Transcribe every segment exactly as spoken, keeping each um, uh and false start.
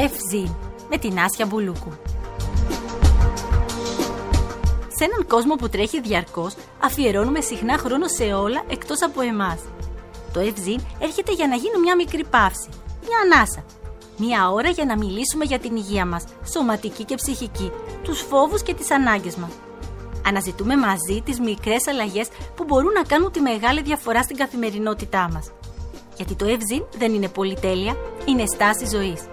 Ευζήν με την Άσια Μπουλούκου. Σε έναν κόσμο που τρέχει διαρκώς, αφιερώνουμε συχνά χρόνο σε όλα εκτός από εμάς. Το Ευζήν έρχεται για να γίνει μια μικρή παύση, μια ανάσα. Μια ώρα για να μιλήσουμε για την υγεία μας, σωματική και ψυχική, τους φόβους και τις ανάγκες μας. Αναζητούμε μαζί τις μικρές αλλαγές που μπορούν να κάνουν τη μεγάλη διαφορά στην καθημερινότητά μας. Γιατί το Ευζήν δεν είναι πολυτέλεια, είναι στάση ζωής.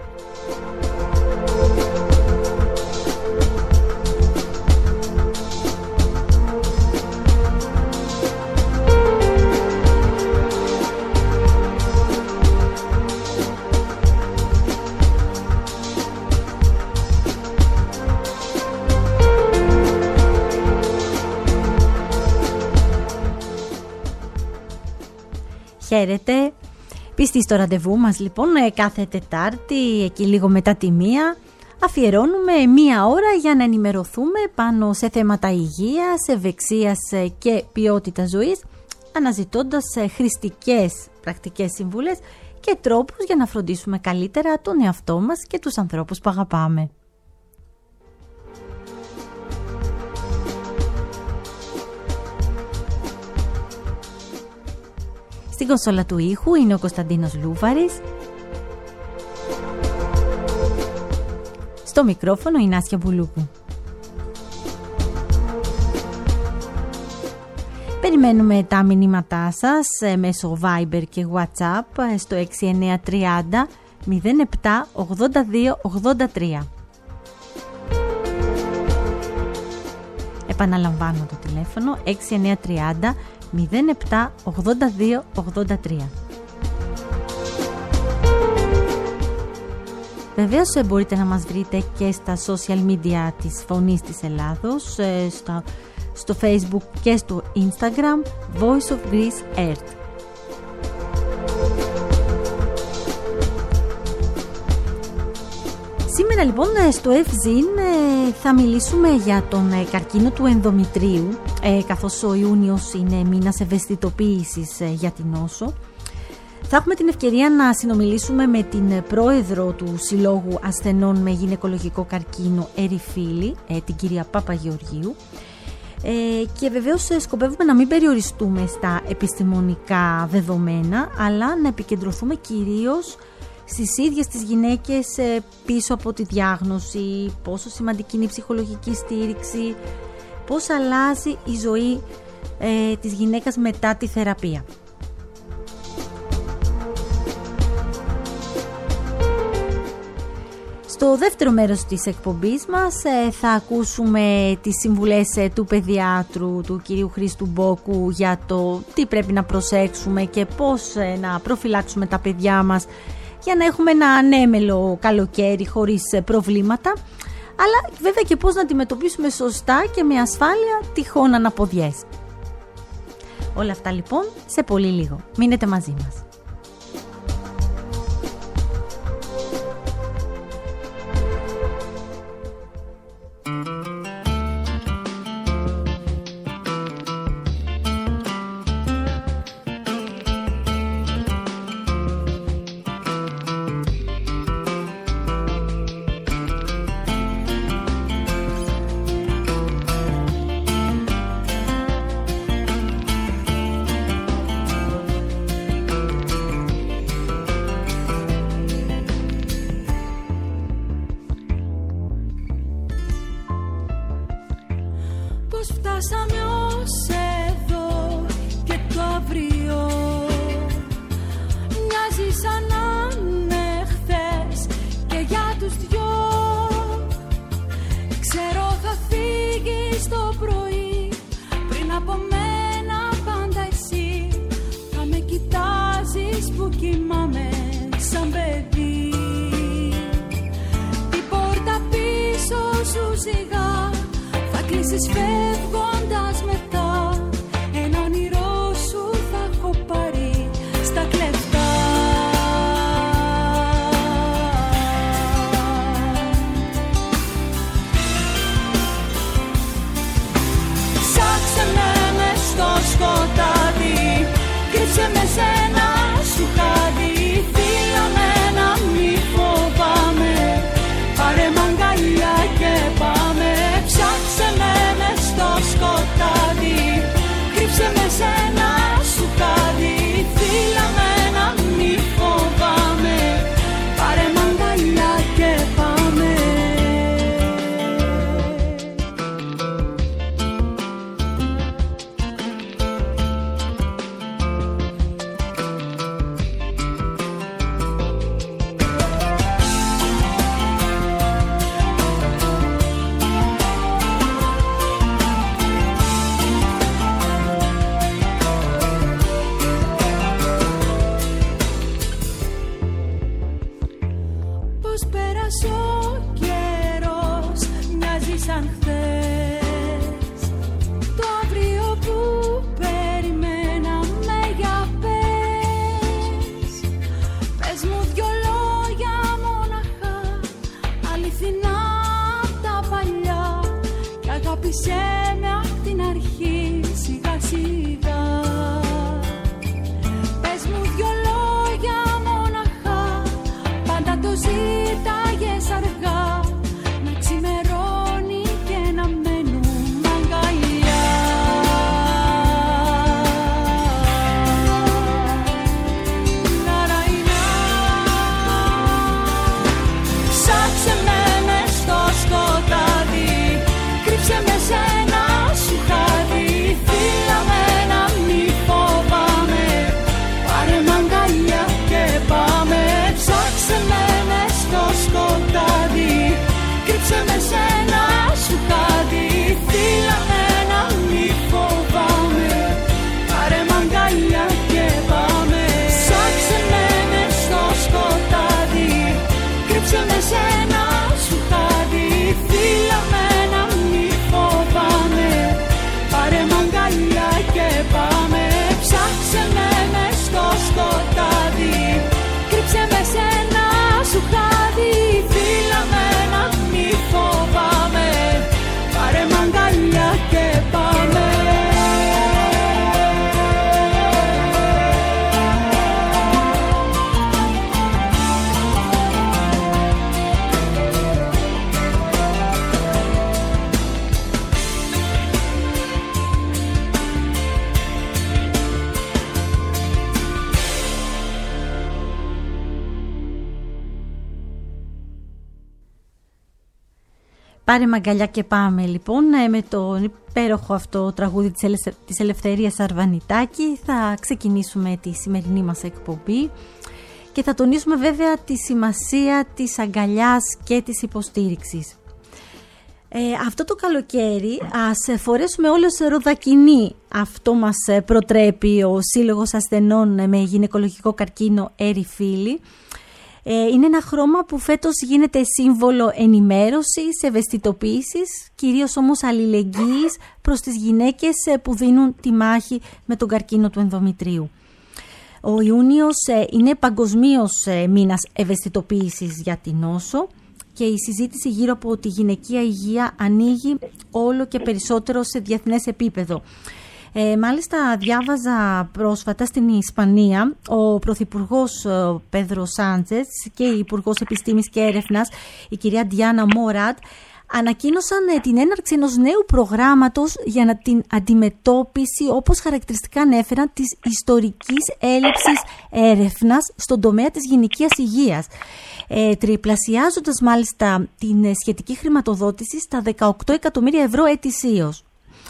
Χαίρετε, πιστοί στο ραντεβού μας λοιπόν, κάθε Τετάρτη, εκεί λίγο μετά τη μία, αφιερώνουμε μία ώρα για να ενημερωθούμε πάνω σε θέματα υγείας, ευεξίας και ποιότητας ζωής, αναζητώντας χρηστικές πρακτικές συμβουλές και τρόπους για να φροντίσουμε καλύτερα τον εαυτό μας και τους ανθρώπους που αγαπάμε. Στην κονσόλα του ήχου είναι ο Κωνσταντίνος Λούβαρης. Στο μικρόφωνο η Νάσια Μπουλούκου. Περιμένουμε τα μηνύματά σας μέσω Viber και WhatsApp στο έξι εννιά τρία μηδέν μηδέν επτά ογδόντα δύο ογδόντα τρία. Επαναλαμβάνω το τηλέφωνο έξι εννιά τρία μηδέν μηδέν επτά ογδόντα δύο ογδόντα τρία. Βεβαίως μπορείτε να μας βρείτε και στα social media της Φωνής της Ελλάδος, στο, στο Facebook και στο Instagram Voice of Greece Earth. Σήμερα λοιπόν στο Ευζήν θα μιλήσουμε για τον καρκίνο του ενδομητρίου, καθώς ο Ιούνιος είναι μήνας ευαισθητοποίησης για την νόσο. Θα έχουμε την ευκαιρία να συνομιλήσουμε με την πρόεδρο του Συλλόγου Ασθενών με Γυναικολογικό Καρκίνο Ερυφίλη, την κυρία Παπαγεωργίου. Και βεβαίως σκοπεύουμε να μην περιοριστούμε στα επιστημονικά δεδομένα, αλλά να επικεντρωθούμε κυρίως στις ίδιες τις γυναίκες πίσω από τη διάγνωση, πόσο σημαντική είναι η ψυχολογική στήριξη, πώς αλλάζει η ζωή ε, της γυναίκας μετά τη θεραπεία. Στο δεύτερο μέρος της εκπομπής μας ε, θα ακούσουμε τις συμβουλές ε, του παιδιάτρου, του κυρίου Χρήστου Μπόκου, για το τι πρέπει να προσέξουμε και πώς ε, να προφυλάξουμε τα παιδιά μας για να έχουμε ένα ανέμελο καλοκαίρι χωρίς προβλήματα, αλλά βέβαια και πώς να αντιμετωπίσουμε σωστά και με ασφάλεια τυχόν αναποδιές. Όλα αυτά λοιπόν σε πολύ λίγο. Μείνετε μαζί μας. Φεύγοντας μετά, ένα όνειρό σου θα έχω πάρει στα κλεφτά. Ψάξε με μες στο σκοτάδι, κρύψε με σ' ένα σου χάδι, φίλα με να μη φοβάμαι. μας ο καιρός μοιάζει σαν χθες. Το αύριο που περιμέναμε για πες. Πες μου δυο λόγια μοναχά, αληθινά τα παλιά, και αγάπησέ με απ' την αρχή σιγά σιγά. Πες μου δυο λόγια μοναχά, πάντα το ζήταγες αργά, να ξημερώνει και να μένουμε αγκαλιά. Ναραϊνά. Ψάξε με μες στο σκοτάδι, κρύψε με σ' ένα σου χάδι, φύλλα με να μη φοβάμαι, πάρε μ' αγκαλιά και πάμε. Ψάξε με μες στο σκοτάδι, κρύψε με σ' ένα σου χάδι, φύλλα με να μη φοβάμαι, πάρε μ' αγκαλιά και πάμε. Ψάξε με μες στο σκοτάδι, κρύψε με σ' ένα σου χάδι, φύλλα με να μη φοβάμαι, πάρε μ' αγκαλιά και πάμε. Ψάξε με μες στο σκοτάδι, κρύψε με σ' ένα σου χάδι, φύλλα με να μη φοβάμαι, πάρε μ' αγκαλιά και πάμε. Πάρε μ' αγκαλιά και πάμε λοιπόν, με το υπέροχο αυτό τραγούδι της, Ελε... της Ελευθερίας Αρβανιτάκη θα ξεκινήσουμε τη σημερινή μας εκπομπή και θα τονίσουμε βέβαια τη σημασία της αγκαλιάς και της υποστήριξης. Ε, αυτό το καλοκαίρι ας φορέσουμε όλος ροδακινή, αυτό μας προτρέπει ο Σύλλογος Ασθενών με Γυναικολογικό Καρκίνο Ερυφίλη. Είναι ένα χρώμα που φέτος γίνεται σύμβολο ενημέρωσης, ευαισθητοποίησης, κυρίως όμως αλληλεγγύης προς τις γυναίκες που δίνουν τη μάχη με τον καρκίνο του ενδομητρίου. Ο Ιούνιος είναι παγκοσμίως μήνας ευαισθητοποίησης για την νόσο και η συζήτηση γύρω από τη γυναικεία υγεία ανοίγει όλο και περισσότερο σε διεθνές επίπεδο. Ε, μάλιστα διάβαζα πρόσφατα στην Ισπανία ο Πρωθυπουργός ο Πέδρο Σάντσες και η Υπουργός Επιστήμης και Έρευνας η κυρία Ντιάνα Μόραντ ανακοίνωσαν ε, την έναρξη ενός νέου προγράμματος για να την αντιμετώπιση, όπως χαρακτηριστικά ανέφεραν, της ιστορικής έλλειψης έρευνας στον τομέα της γυναικείας υγείας, ε, τριπλασιάζοντας μάλιστα την ε, σχετική χρηματοδότηση στα δεκαοκτώ εκατομμύρια ευρώ ετησίως.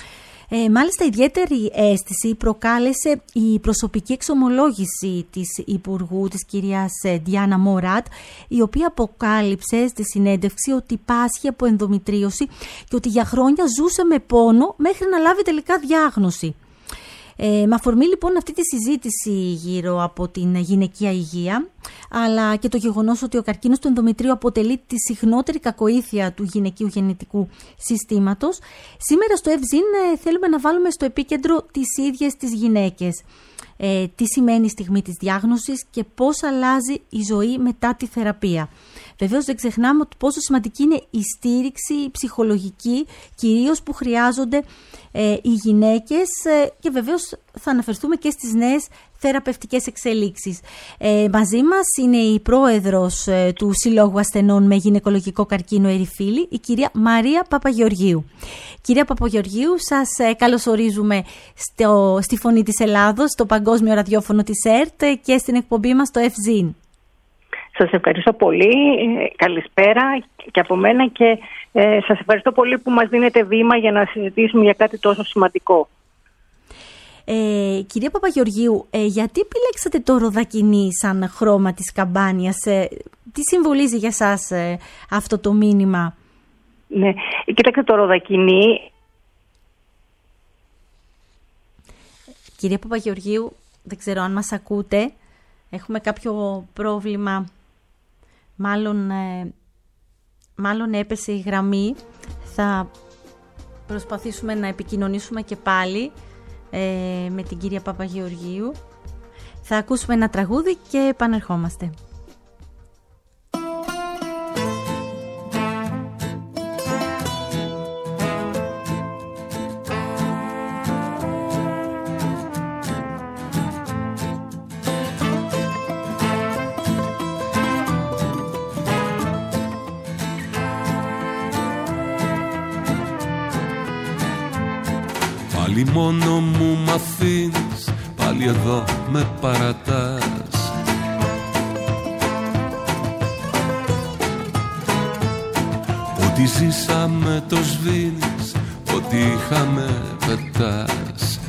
Ε, μάλιστα ιδιαίτερη αίσθηση προκάλεσε η προσωπική εξομολόγηση της Υπουργού, της κυρίας Ντιάνα Μόραντ, η οποία αποκάλυψε στη συνέντευξη ότι πάσχει από ενδομητρίωση και ότι για χρόνια ζούσε με πόνο μέχρι να λάβει τελικά διάγνωση. Ε, με αφορμή λοιπόν αυτή τη συζήτηση γύρω από την γυναικεία υγεία, αλλά και το γεγονός ότι ο καρκίνος του ενδομητρίου αποτελεί τη συχνότερη κακοήθεια του γυναικείου γεννητικού συστήματος, σήμερα στο Ευζήν θέλουμε να βάλουμε στο επίκεντρο τις ίδιες τις γυναίκες. Ε, τι σημαίνει η στιγμή της διάγνωσης και πώς αλλάζει η ζωή μετά τη θεραπεία. Βεβαίως δεν ξεχνάμε ότι πόσο σημαντική είναι η στήριξη ψυχολογική, κυρίως που χρειάζονται ε, οι γυναίκες ε, και βεβαίως θα αναφερθούμε και στις νέες θεραπευτικές εξελίξεις. Ε, μαζί μας είναι η πρόεδρος ε, του Συλλόγου Ασθενών με Γυναικολογικό Καρκίνο Ερυφίλη, η κυρία Μαρία Παπαγεωργίου. Κυρία Παπαγεωργίου, σας ε, καλωσορίζουμε στο, στη Φωνή της Ελλάδος, στο Παγκόσμιο Ραδιόφωνο της ΕΡΤ και στην εκπομπή μας στο Ευζήν. Σας ευχαριστώ πολύ. Καλησπέρα και από μένα και ε, σας ευχαριστώ πολύ που μας δίνετε βήμα για να συζητήσουμε για κάτι τόσο σημαντικό. Ε, κυρία Παπαγεωργίου, ε, γιατί επιλέξατε το ροδακινί σαν χρώμα της καμπάνιας? Ε, τι συμβολίζει για σας ε, αυτό το μήνυμα? Ναι, κοίταξε, το ροδακινί... Κυρία Παπαγεωργίου, δεν ξέρω αν μας ακούτε. Έχουμε κάποιο πρόβλημα. Μάλλον ε, μάλλον έπεσε η γραμμή. Θα προσπαθήσουμε να επικοινωνήσουμε και πάλι ε, με την κυρία Παπαγεωργίου. Θα ακούσουμε ένα τραγούδι και επανερχόμαστε. Πάλι μόνο μου μ' αφήνεις, πάλι εδώ με παρατάς. Ό,τι ζήσαμε το σβήνεις, ό,τι είχαμε πετάς.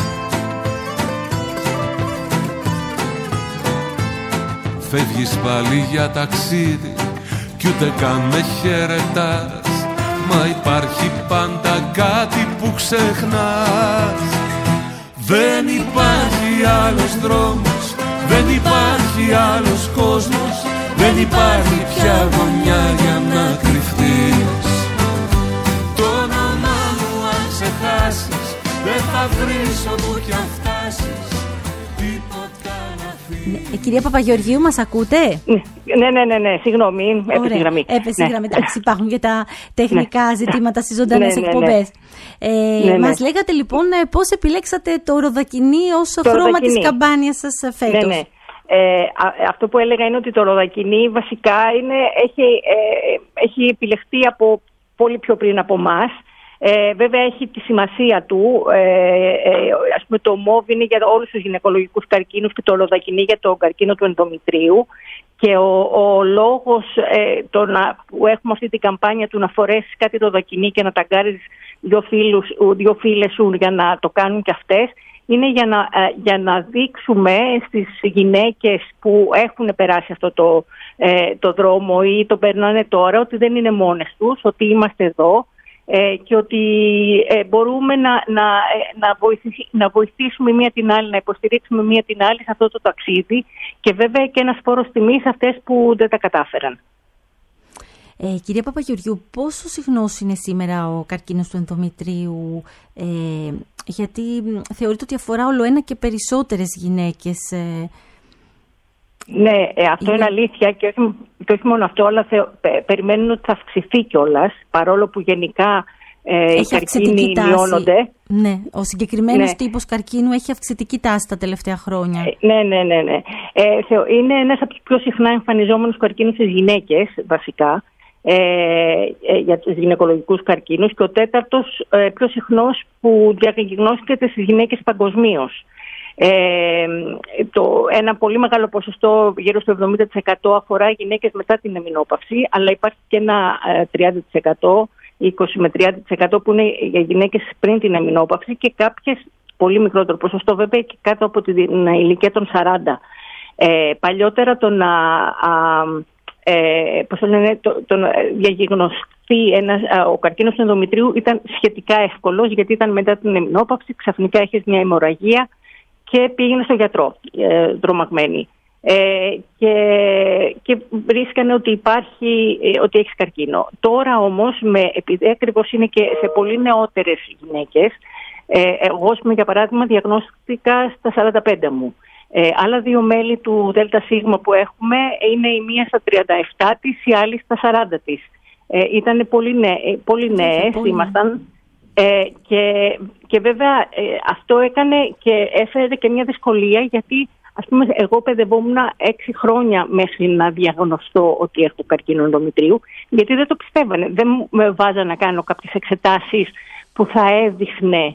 Φεύγεις πάλι για ταξίδι κι ούτε καν με χαιρετάς. Μα υπάρχει πάντα κάτι που ξεχνάς. Δεν υπάρχει άλλος δρόμος, δεν υπάρχει άλλος κόσμος, δεν υπάρχει πια γωνιά για να κρυφτείς. Το όνομά μου αν ξεχάσεις, δεν θα βρεις όπου κι αν φτάσεις τίποτα να φύγεις. Ε, κυρία Παπαγεωργίου, μας ακούτε? Ναι, ναι, ναι, ναι, συγγνώμη, έπεσε η γραμμή. Έπεσε η ναι. γραμμή, εντάξει, υπάρχουν και τα τεχνικά ναι. ζητήματα στις ζωντανές ναι, ναι, εκπομπές. Ναι. Ε, ναι, ναι. Μας λέγατε λοιπόν πώς επιλέξατε το ροδακινί ως το χρώμα ροδακινί. της καμπάνιας σας φέτος. Ναι, ναι. Ε, α, αυτό που έλεγα είναι ότι το ροδακινί βασικά είναι, έχει, ε, έχει επιλεχθεί από πολύ πιο πριν από εμάς. Ε, βέβαια έχει τη σημασία του, ε, ε, ας πούμε το μόβ είναι για όλους τους γυναικολογικούς καρκίνους και το ροδακινί για τον καρκίνο του ενδομητρίου, και ο, ο λόγος ε, το να, που έχουμε αυτή την καμπάνια του να φορέσεις κάτι ροδακινί και να ταγκάρεις δύο, φίλους, δύο φίλες σου για να το κάνουν και αυτές, είναι για να, ε, για να δείξουμε στις γυναίκες που έχουν περάσει αυτό το, ε, το δρόμο ή το περνάνε τώρα ότι δεν είναι μόνες τους, ότι είμαστε εδώ. Ε, και ότι ε, μπορούμε να, να, να, βοηθήσει, να βοηθήσουμε μία την άλλη, να υποστηρίξουμε μία την άλλη σε αυτό το ταξίδι, και βέβαια και ένας φόρος τιμής σε αυτές που δεν τα κατάφεραν. Ε, κυρία Παπαγεωργίου, πόσο συχνός είναι σήμερα ο καρκίνος του ενδομητρίου, ε, γιατί θεωρείται ότι αφορά όλο ένα και περισσότερες γυναίκες. Ε, Ναι, ε, αυτό είναι, είναι αλήθεια, και όχι, και όχι μόνο αυτό, αλλά θε, πε, περιμένουν ότι θα αυξηθεί κιόλας, παρόλο που γενικά ε, οι καρκίνοι μειώνονται. Ναι, ο συγκεκριμένος ναι. τύπος καρκίνου έχει αυξητική τάση τα τελευταία χρόνια. Ε, ναι, ναι, ναι. ναι. Ε, είναι ένας από τους πιο συχνά εμφανιζόμενους καρκίνους στις γυναίκες, βασικά, ε, ε, για τους γυναικολογικούς καρκίνους, και ο τέταρτος ε, πιο συχνός που διαγνώστηκε στις γυναίκες παγκοσμίως. Ε, το, ένα πολύ μεγάλο ποσοστό, γύρω στο εβδομήντα τοις εκατό, αφορά γυναίκες μετά την εμεινόπαυση, αλλά υπάρχει και ένα τριάντα τοις εκατό, είκοσι με τριάντα τοις εκατό που είναι για γυναίκες πριν την εμεινόπαυση, και κάποιες πολύ μικρότερο ποσοστό βέβαια και κάτω από την ηλικία των σαράντα. Ε, παλιότερα το να α, ε, πώς το λένε, το, το να διαγνωστεί ένας, α, ο καρκίνος του ενδομητρίου ήταν σχετικά εύκολος, γιατί ήταν μετά την εμεινόπαυση, ξαφνικά έχεις μια αιμορραγία και πήγαινε στο γιατρό, ε, τρομαγμένη. Ε, και, και βρίσκανε ότι υπάρχει, ε, ότι έχεις καρκίνο. Τώρα όμως, με, επειδή ακριβώς είναι και σε πολύ νεότερες γυναίκες, ε, εγώ για παράδειγμα διαγνώστηκα στα σαράντα πέντε μου. Ε, άλλα δύο μέλη του ΔΣ που έχουμε είναι η μία στα τριάντα επτά της, η άλλη στα σαράντα της. Ε, ήταν πολύ, νέ, πολύ νέες, ήμασταν. Ε, και, και βέβαια ε, αυτό έκανε και έφερε και μια δυσκολία, γιατί ας πούμε εγώ παιδευόμουν έξι χρόνια μέχρι να διαγνωστώ ότι έχω καρκίνο ενδομητρίου, γιατί δεν το πιστεύανε. Δεν με βάζανε να κάνω κάποιες εξετάσεις που θα έδειχνε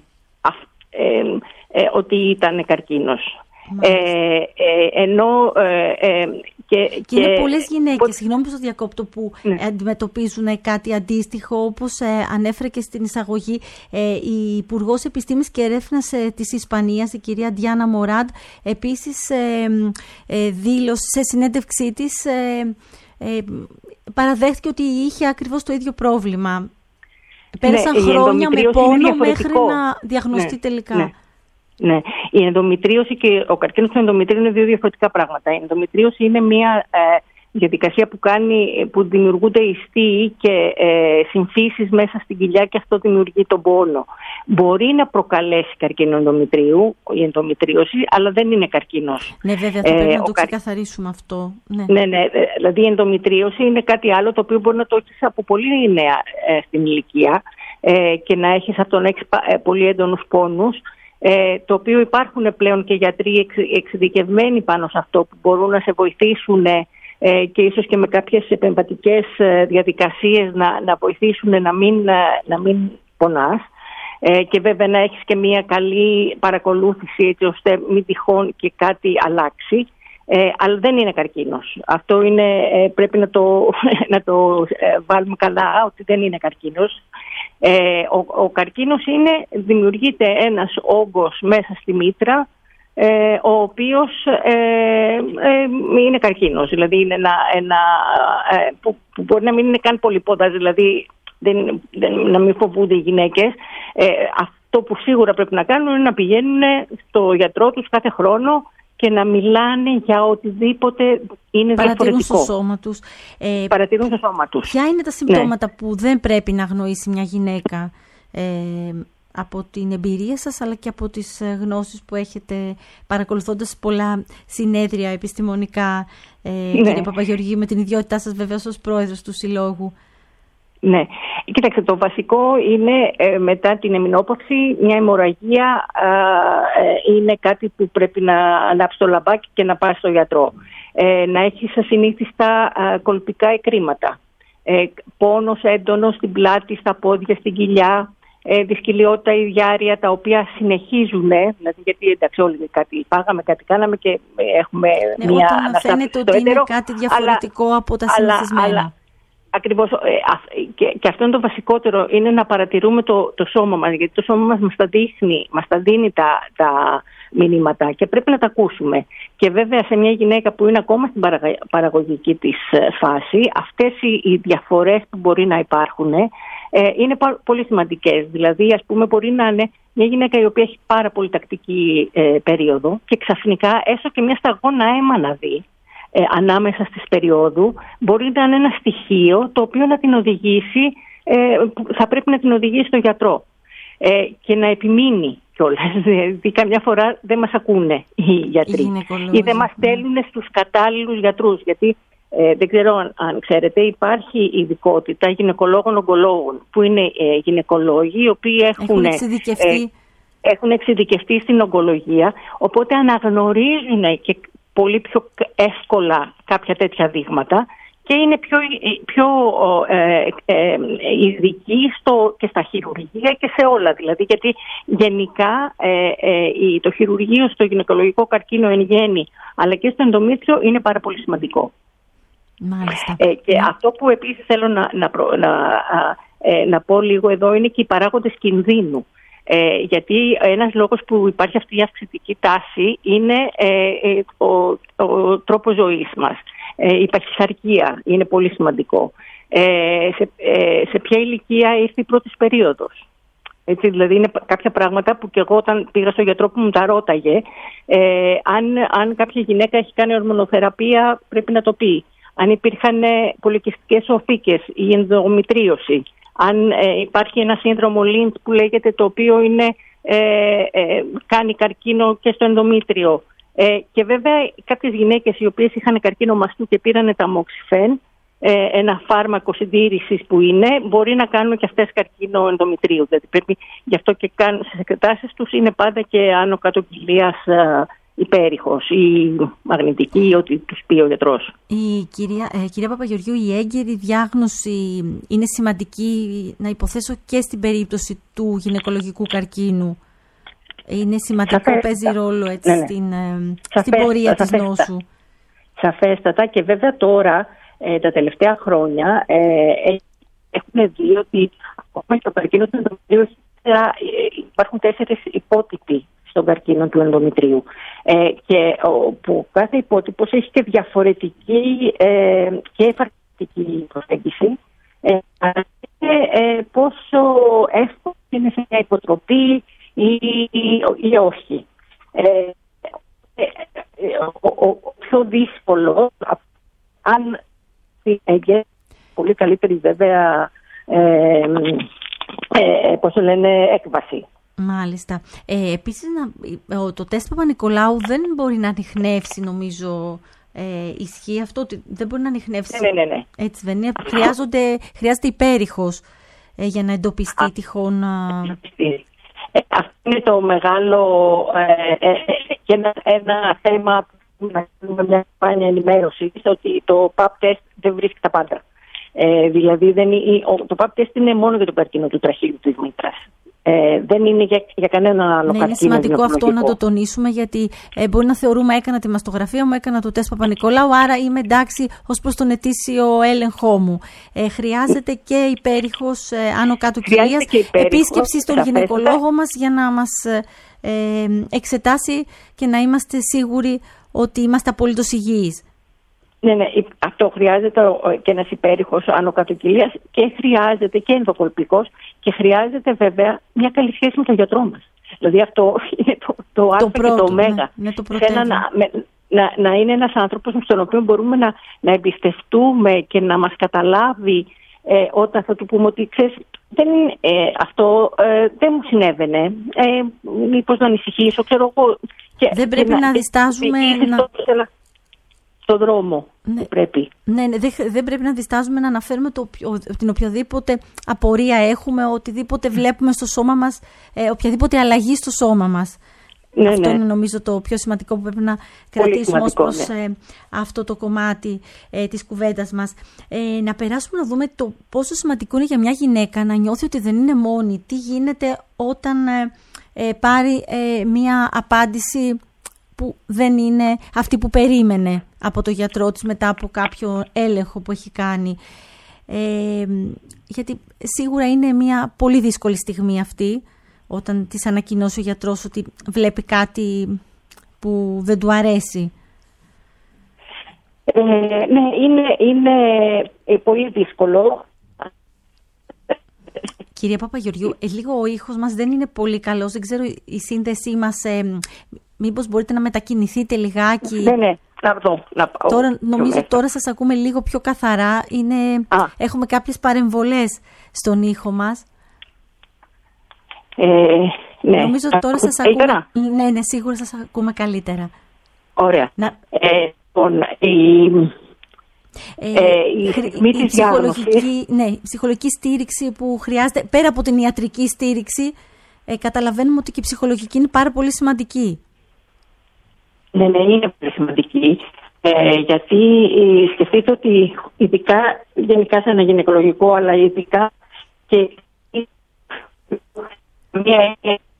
ε, ε, ότι ήταν καρκίνος. Ε, ε, ενώ ε, ε, και, και είναι πολλές γυναίκες, πο... συγγνώμη που σας διακόπτω, που ναι. αντιμετωπίζουν κάτι αντίστοιχο, όπως ε, ανέφερε και στην εισαγωγή ε, η Υπουργός Επιστήμης και Έρευνας ε, της Ισπανίας, η κυρία Ντιάνα Μοράντ, επίσης ε, ε, δήλωσε σε συνέντευξή της, ε, ε, παραδέχτηκε ότι είχε ακριβώς το ίδιο πρόβλημα. Πέρασαν ναι, χρόνια με πόνο μέχρι να διαγνωστεί ναι, τελικά. Ναι. Ναι, η ενδομητρίωση και ο καρκίνος του ενδομητρίου είναι δύο διαφορετικά πράγματα. Η ενδομητρίωση είναι μια, ε, διαδικασία που, κάνει, που δημιουργούνται ιστοί και ε, συμφύσεις μέσα στην κοιλιά και αυτό δημιουργεί τον πόνο. Μπορεί να προκαλέσει καρκίνο ενδομητρίου, η ενδομητρίωση, αλλά δεν είναι καρκίνος. Ναι, βέβαια, θα πρέπει ε, να το ξεκαθαρίσουμε αυτό. Ναι. ναι, ναι, δηλαδή η ενδομητρίωση είναι κάτι άλλο το οποίο μπορεί να το έχεις από πολύ νέα ε, στην ηλικία ε, και να έχεις από τον έχεις ε, πολύ έντονους πόνους. Ε, το οποίο υπάρχουν πλέον και γιατροί εξ, εξειδικευμένοι πάνω σε αυτό που μπορούν να σε βοηθήσουν ε, και ίσως και με κάποιες επεμβατικές ε, διαδικασίες να, να βοηθήσουν να μην, να μην πονάς ε, και βέβαια να έχεις και μια καλή παρακολούθηση έτσι ώστε μην τυχόν και κάτι αλλάξει. Ε, αλλά δεν είναι καρκίνος. Αυτό είναι, ε, πρέπει να το, να το ε, βάλουμε καλά ότι δεν είναι καρκίνος. Ε, ο, ο καρκίνος είναι, δημιουργείται ένας όγκος μέσα στη μήτρα ε, ο οποίος ε, ε, είναι καρκίνος. Δηλαδή είναι ένα, ένα ε, που, που μπορεί να μην είναι καν πολυπόδας, δηλαδή δεν, δεν, να μην φοβούνται οι γυναίκες. Ε, αυτό που σίγουρα πρέπει να κάνουν είναι να πηγαίνουν στο γιατρό τους κάθε χρόνο και να μιλάνε για οτιδήποτε είναι Παρατηρούν διαφορετικό. Στο σώμα τους. Ε, Παρατηρούν στο σώμα τους. Ποια είναι τα συμπτώματα ναι. που δεν πρέπει να αγνοήσει μια γυναίκα ε, από την εμπειρία σας αλλά και από τις γνώσεις που έχετε παρακολουθώντας πολλά συνέδρια επιστημονικά, ε, ναι. κύριε Παπαγεωργίου, με την ιδιότητά σας βεβαίως ως πρόεδρος του Συλλόγου? Ναι, κοίταξε, το βασικό είναι ε, μετά την εμεινόπαυση μια αιμορραγία ε, είναι κάτι που πρέπει να ανάψει το λαμπάκι και να πάει στο γιατρό. Ε, να έχεις ασυνήθιστα ε, κολπικά εκρήματα, ε, πόνος έντονος στην πλάτη, στα πόδια, στην κοιλιά, ε, δυσκολιότητα ή διάρρεια τα οποία συνεχίζουν, ε, δηλαδή γιατί εντάξει όλοι κάτι πάγαμε, κάτι κάναμε και έχουμε ναι, μια αναστάτωση. Φαίνεται ότι είναι κάτι διαφορετικό αλλά, από τα συνηθισμένα. Αλλά, αλλά, Ακριβώς, και, και αυτό είναι το βασικότερο, είναι να παρατηρούμε το, το σώμα μας, γιατί το σώμα μας μας τα δείχνει, μας τα δίνει τα, τα μηνύματα και πρέπει να τα ακούσουμε. Και βέβαια σε μια γυναίκα που είναι ακόμα στην παραγωγική της φάση, αυτές οι, οι διαφορές που μπορεί να υπάρχουν ε, είναι πολύ σημαντικές. Δηλαδή, ας πούμε, μπορεί να είναι μια γυναίκα η οποία έχει πάρα πολύ τακτική ε, περίοδο και ξαφνικά έστω και μια σταγόνα αίμα να δει, Ε, ανάμεσα στις περιόδου, μπορεί να είναι ένα στοιχείο το οποίο να την οδηγήσει, ε, θα πρέπει να την οδηγήσει στο γιατρό ε, και να επιμείνει κιόλας. Δηλαδή καμιά φορά δεν μας ακούνε οι γιατροί ή δεν μας στέλνουν στους κατάλληλους γιατρούς, γιατί ε, δεν ξέρω αν, αν ξέρετε, υπάρχει ειδικότητα γυναικολόγων-ογκολόγων που είναι ε, γυναικολόγοι οι οποίοι έχουν, έχουν εξειδικευτεί. Ε, έχουν εξειδικευτεί στην ογκολογία, οπότε αναγνωρίζουν και πολύ πιο εύκολα κάποια τέτοια δείγματα και είναι πιο, πιο ε, ε, ειδικοί στο, και στα χειρουργία και σε όλα. Δηλαδή, γιατί γενικά ε, ε, το χειρουργείο στο γυναικολογικό καρκίνο εν γέννη αλλά και στο ενδομήτριο είναι πάρα πολύ σημαντικό. Μάλιστα. Ε, και yeah. αυτό που επίσης θέλω να, να, να, ε, να πω λίγο εδώ είναι και οι παράγοντες κινδύνου. Ε, γιατί ένας λόγος που υπάρχει αυτή η αυξητική τάση είναι ε, ε, ο, ο τρόπος ζωής μας. Ε, η παχυσαρκία είναι πολύ σημαντικό. Ε, σε, ε, σε ποια ηλικία ήρθε η πρώτη περίοδος. Έτσι, δηλαδή είναι κάποια πράγματα που και εγώ όταν πήγα στο γιατρό που μου τα ρώταγε, ε, αν, αν κάποια γυναίκα έχει κάνει ορμονοθεραπεία πρέπει να το πει. Αν υπήρχαν πολυκυστικές οθήκες ή ενδομητρίωση. Αν ε, υπάρχει ένα σύνδρομο Λίντς που λέγεται, το οποίο είναι, ε, ε, κάνει καρκίνο και στο ενδομήτριο. Ε, και βέβαια κάποιες γυναίκες οι οποίες είχαν καρκίνο μαστού και πήραν τα αμοξιφέν, ε, ένα φάρμακο συντήρησης που είναι, μπορεί να κάνουν και αυτές καρκίνο ενδομητρίου. Δηλαδή πρέπει, γι' αυτό και καν, στις εξετάσεις τους είναι πάντα και άνω κάτω κοιλίας υπέρηχος ή μαγνητική ή ό,τι τους πει ο γιατρός. Η κυρία, ε, κυρία Παπαγεωργίου, η έγκαιρη διάγνωση είναι σημαντική, να υποθέσω, και στην περίπτωση του γυναικολογικού καρκίνου. Είναι σημαντικό, σαφέστα. Παίζει ρόλο έτσι, ναι, ναι. Στην, ε, στην πορεία της νόσου. Σαφέστατα, και βέβαια τώρα ε, τα τελευταία χρόνια ε, έχουμε δει ότι ακόμα στο καρκίνο του ενδομητρίου υπάρχουν τέσσερις υπότυποι στον καρκίνο του ενδομητρίου ε, και ο, που κάθε υπότυπος έχει και διαφορετική ε, και εφαρμοστική προσέγγιση ε, και ε, πόσο εύκολο είναι σε μια υποτροπή ή, ή, ή όχι. Ε, ε, ο, ο, ο πιο δύσκολο αν έγκαι, πολύ καλύτερη βέβαια ε, ε, πώς το λένε, έκβαση. Μάλιστα. Ε, επίσης, να, το τεστ Παπα-Νικολάου δεν μπορεί να ανιχνεύσει, νομίζω, ε, ισχύει αυτό, ότι δεν μπορεί να ανιχνεύσει. Ναι, ναι, ναι. Έτσι δεν είναι. Χρειάζονται, χρειάζεται υπέρηχος ε, για να εντοπιστεί τυχόν. Ε, αυτό είναι το μεγάλο ε, ε, και ένα, ένα θέμα που να κάνουμε μια καμπάνια ενημέρωση, ότι το παπ test δεν βρίσκει τα πάντα. Ε, δηλαδή δεν είναι, το παπ test είναι μόνο για τον καρκίνο του τραχείου της μήτρας. Ε, δεν είναι για, για κανένα άλλο ναι, καρκίνο. Είναι σημαντικό αυτό να το τονίσουμε, γιατί ε, μπορεί να θεωρούμε έκανα τη μαστογραφία μου, έκανα το τεστ Παπα-Νικολάου, άρα είμαι εντάξει ως προς τον ετήσιο έλεγχό μου. Ε, χρειάζεται και υπέρηχος ε, άνω κάτω κυρίας, επίσκεψη στον γυναικολόγο μας για να μας ε, ε, εξετάσει και να είμαστε σίγουροι ότι είμαστε απολύτως υγιείς. Ναι, ναι, αυτό χρειάζεται και ένας υπέρηχος άνω κάτω κοιλίας και χρειάζεται και ενδοκολπικός και χρειάζεται βέβαια μια καλή σχέση με τον γιατρό μας. Δηλαδή αυτό είναι το, το, το α και το ω. Ναι, ναι, το να, να, να, να είναι ένας άνθρωπος στον οποίο μπορούμε να, να εμπιστευτούμε και να μας καταλάβει ε, όταν θα του πούμε ότι ξέρεις, δεν, ε, αυτό ε, δεν μου συνέβαινε. Ε, μήπως να ανησυχήσω, ξέρω εγώ. Και, δεν πρέπει και να, να διστάζουμε να... στον δρόμο ναι. που πρέπει. Ναι, ναι, δεν, δεν πρέπει να διστάζουμε να αναφέρουμε το, την οποιαδήποτε απορία έχουμε, οτιδήποτε βλέπουμε στο σώμα μας, ε, οποιαδήποτε αλλαγή στο σώμα μας. Ναι, αυτό ναι. είναι νομίζω το πιο σημαντικό που πρέπει να Πολύ κρατήσουμε ως προς ναι. ε, αυτό το κομμάτι ε, της κουβέντας μας. Ε, να περάσουμε να δούμε το πόσο σημαντικό είναι για μια γυναίκα να νιώθει ότι δεν είναι μόνη. Τι γίνεται όταν ε, ε, πάρει ε, μια απάντηση που δεν είναι αυτή που περίμενε από το γιατρό της μετά από κάποιο έλεγχο που έχει κάνει. Ε, γιατί σίγουρα είναι μια πολύ δύσκολη στιγμή αυτή, όταν της ανακοινώσει ο γιατρός ότι βλέπει κάτι που δεν του αρέσει. Ε, ναι, είναι, είναι πολύ δύσκολο. Κυρία Παπαγεωργιού, ε, λίγο ο ήχος μας δεν είναι πολύ καλός. Δεν ξέρω η σύνδεσή μας... Ε, μήπως μπορείτε να μετακινηθείτε λιγάκι. Ναι, ναι, να δω. Να πάω. Τώρα, νομίζω τώρα σας ακούμε λίγο πιο καθαρά. Είναι, έχουμε κάποιες παρεμβολές στον ήχο μας. Ε, ναι. Νομίζω τώρα σας ακούμε... Ναι, ναι, σίγουρα σας ακούμε καλύτερα. Ωραία. Να... Ε, τον, η... Ε, ε, η, η, ψυχολογική, ναι, η ψυχολογική στήριξη που χρειάζεται, πέρα από την ιατρική στήριξη, ε, καταλαβαίνουμε ότι και η ψυχολογική είναι πάρα πολύ σημαντική. Ναι, ναι, είναι πολύ σημαντική. Ε, γιατί ε, σκεφτείτε ότι ειδικά, γενικά σε ένα γυναικολογικό, αλλά ειδικά και μια...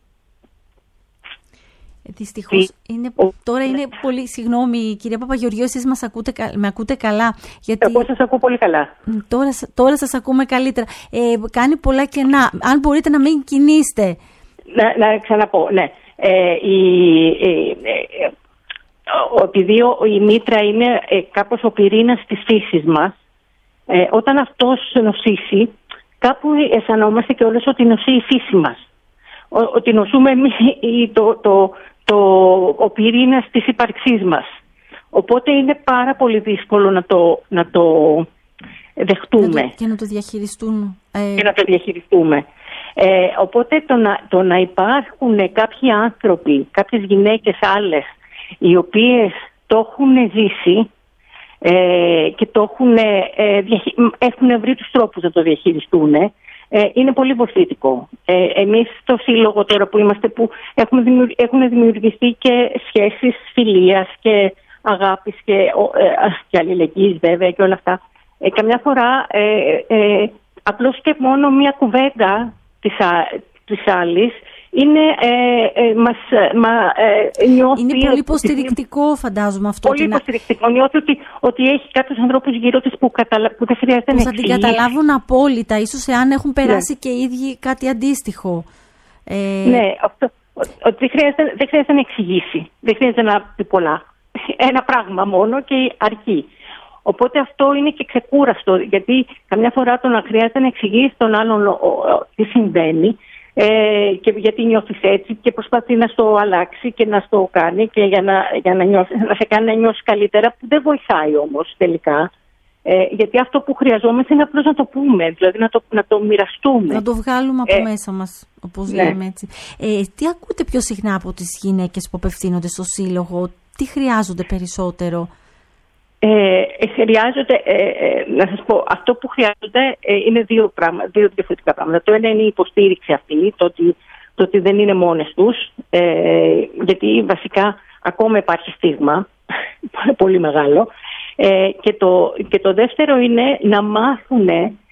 Δυστυχώς, είναι, τώρα είναι πολύ, συγγνώμη κυρία Παπαγεωργιού, εσείς μας ακούτε, με ακούτε καλά. Γιατί εγώ σας ακούω πολύ καλά. Τώρα, τώρα σας ακούμε καλύτερα. Ε, κάνει πολλά κενά. Αν μπορείτε να μην κινείστε. Να, να ξαναπώ, ναι. Ε, η, ε, ε, επειδή η μήτρα είναι ε, κάπως ο πυρήνας της φύσης μας, ε, όταν αυτός νοσήσει, κάπου αισθανόμαστε και όλες ότι νοσεί η φύση μας. Ο, ότι νοσούμε εμείς, το, το, το, ο πυρήνας της ύπαρξής μας. Οπότε είναι πάρα πολύ δύσκολο να το, να το δεχτούμε. Να το, και να το διαχειριστούμε. Ε... Και να το διαχειριστούμε. Ε, οπότε το να, το να υπάρχουν κάποιοι άνθρωποι, κάποιες γυναίκες άλλες, οι οποίες το έχουν ζήσει ε, και το έχουν, ε, διαχει... έχουν βρει τους τρόπους να το διαχειριστούν, ε, είναι πολύ βοηθητικό. Ε, εμείς στο σύλλογο τώρα που είμαστε, που έχουμε δημιουργ... έχουν δημιουργηθεί και σχέσεις φιλίας και αγάπης και, ε, και αλληλεγγύης βέβαια και όλα αυτά. Ε, καμιά φορά ε, ε, απλώς και μόνο μια κουβέντα της, α, της άλλης είναι, ε, ε, μας, μα, ε, νιώθει... Είναι πολύ υποστηρικτικό, φαντάζομαι αυτό. Πολύ υποστηρικτικό. Νιώθει ότι, ότι έχει κάποιους ανθρώπους γύρω της που, καταλα... που δεν χρειάζεται να εξηγήσει. Που θα την καταλάβουν απόλυτα, ίσως εάν έχουν περάσει ναι. και οι ίδιοι κάτι αντίστοιχο. Ε... Ναι, αυτό, ότι δεν χρειάζεται, δεν χρειάζεται να εξηγήσει. Δεν χρειάζεται να πει πολλά. Ένα πράγμα μόνο και αρκεί. Οπότε αυτό είναι και ξεκούραστο, γιατί καμιά φορά το να χρειάζεται να εξηγήσει τον άλλον τι συμβαίνει, ε, και γιατί νιώθεις έτσι και προσπαθεί να στο αλλάξει και να στο κάνει και για να, για να, νιώθεις, να σε κάνει να νιώσεις καλύτερα, που δεν βοηθάει όμως τελικά. Ε, γιατί αυτό που χρειαζόμαστε είναι απλώς να το πούμε, δηλαδή να το, να το μοιραστούμε. Να το βγάλουμε από ε, μέσα μας, όπως ναι. λέμε έτσι. Ε, τι ακούτε πιο συχνά από τις γυναίκες που απευθύνονται στο Σύλλογο, τι χρειάζονται περισσότερο? Ε, χρειάζονται, ε, ε, να σας πω, αυτό που χρειάζονται ε, είναι δύο, πράγμα, δύο διαφορετικά πράγματα. Το ένα είναι η υποστήριξη αυτή, το ότι, το ότι δεν είναι μόνες τους, ε, γιατί βασικά ακόμα υπάρχει στίγμα, πολύ μεγάλο. Ε, και, το, και το δεύτερο είναι να μάθουν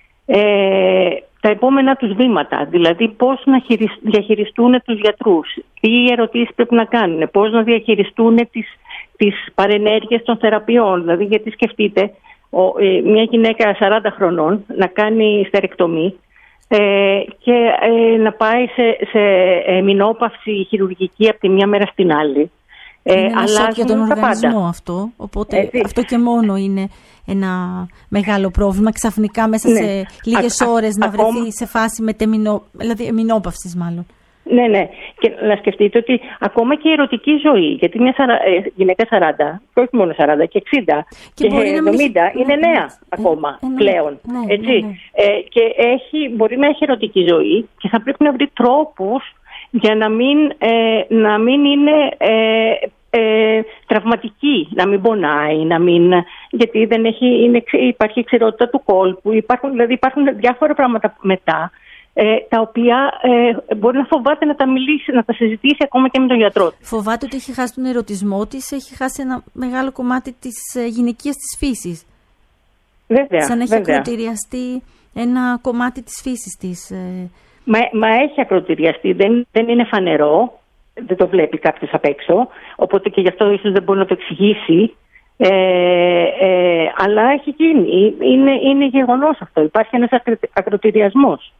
ε, τα επόμενα τους βήματα, δηλαδή πώς να διαχειριστούν τους γιατρούς, τι ερωτήσεις πρέπει να κάνουν, πώς να διαχειριστούν τις, τις παρενέργειες των θεραπείων. Δηλαδή, γιατί σκεφτείτε ο, ε, μια γυναίκα σαράντα χρονών να κάνει στερεκτομή ε, και ε, να πάει σε, σε ε, μηνόπαυση χειρουργική από τη μια μέρα στην άλλη. Είναι ε, ένα σοκ για τον οργανισμό πάντα. αυτό, οπότε ε, αυτό και μόνο είναι ένα μεγάλο πρόβλημα. Ξαφνικά μέσα ναι. σε λίγες α, ώρες α, να βρεθεί ακόμα... σε φάση μετεμινό, δηλαδή μηνόπαυσης μάλλον. Ναι, ναι. Και να σκεφτείτε ότι ακόμα και η ερωτική ζωή, γιατί μια σαρα... γυναίκα σαράντα, και όχι μόνο σαράντα, και εξήντα και, και εβδομήντα μην... είναι νέα ε, ακόμα ε, πλέον. Ναι, έτσι. Ναι, ναι. Ε, και έχει, μπορεί να έχει ερωτική ζωή και θα πρέπει να βρει τρόπους για να μην, ε, να μην είναι ε, ε, τραυματική, να μην πονάει, να μην, γιατί δεν έχει, είναι, υπάρχει εξαιρότητα του κόλπου, υπάρχουν, δηλαδή υπάρχουν διάφορα πράγματα μετά, ε, τα οποία ε, μπορεί να φοβάται να τα μιλήσει, να τα συζητήσει ακόμα και με τον γιατρό της. Φοβάται ότι έχει χάσει τον ερωτισμό της, έχει χάσει ένα μεγάλο κομμάτι της ε, γυναικείας της φύσης. Βέβαια, σαν να έχει βέβαια. ακροτηριαστεί ένα κομμάτι της φύσης της. Ε, Μα, μα έχει ακροτηριαστεί, δεν, δεν είναι φανερό, δεν το βλέπει κάποιος απ' έξω, οπότε και γι' αυτό ίσως δεν μπορεί να το εξηγήσει, ε, ε, αλλά έχει γίνει, είναι, είναι γεγονός αυτό, υπάρχει ένας ακροτηριασμός.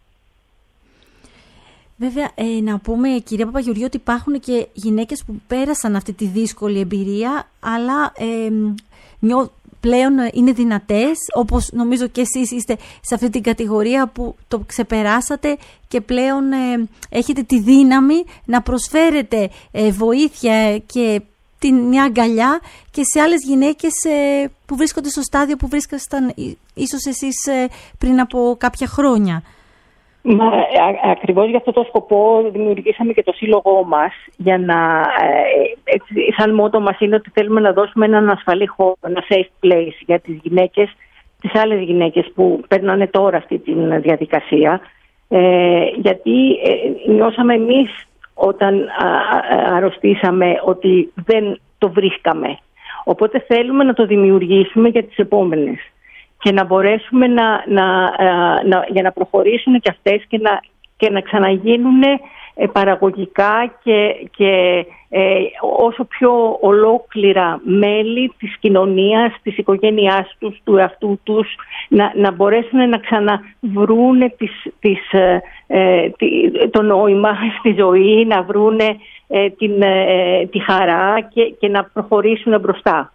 Βέβαια, ε, να πούμε, κυρία Παπαγεωργίου, ότι υπάρχουν και γυναίκες που πέρασαν αυτή τη δύσκολη εμπειρία, αλλά ε, νιώ, πλέον είναι δυνατές, όπως νομίζω και εσείς είστε σε αυτή την κατηγορία που το ξεπεράσατε και πλέον ε, έχετε τη δύναμη να προσφέρετε ε, βοήθεια και την, μια αγκαλιά και σε άλλες γυναίκες ε, που βρίσκονται στο στάδιο που βρίσκασταν ίσως εσείς ε, πριν από κάποια χρόνια. Μα, α, ακριβώς για αυτό το σκοπό δημιουργήσαμε και το σύλλογό μας, για να, ε, έτσι, σαν μότο μας είναι ότι θέλουμε να δώσουμε έναν ασφαλή χώρο, ένα safe place για τις γυναίκες, τις άλλες γυναίκες που περνάνε τώρα αυτή τη διαδικασία, ε, γιατί ε, νιώσαμε εμείς όταν α, α, αρρωστήσαμε ότι δεν το βρίσκαμε, οπότε θέλουμε να το δημιουργήσουμε για τις επόμενες και να μπορέσουμε να, να, να, για να προχωρήσουν και αυτές και να, και να ξαναγίνουν παραγωγικά και, και ε, όσο πιο ολόκληρα μέλη της κοινωνίας, της οικογένειάς τους, του εαυτού τους, να, να μπορέσουν να ξαναβρούνε τις, τις, ε, το νόημα στη ζωή, να βρούνε ε, την, ε, τη χαρά και, και να προχωρήσουν μπροστά.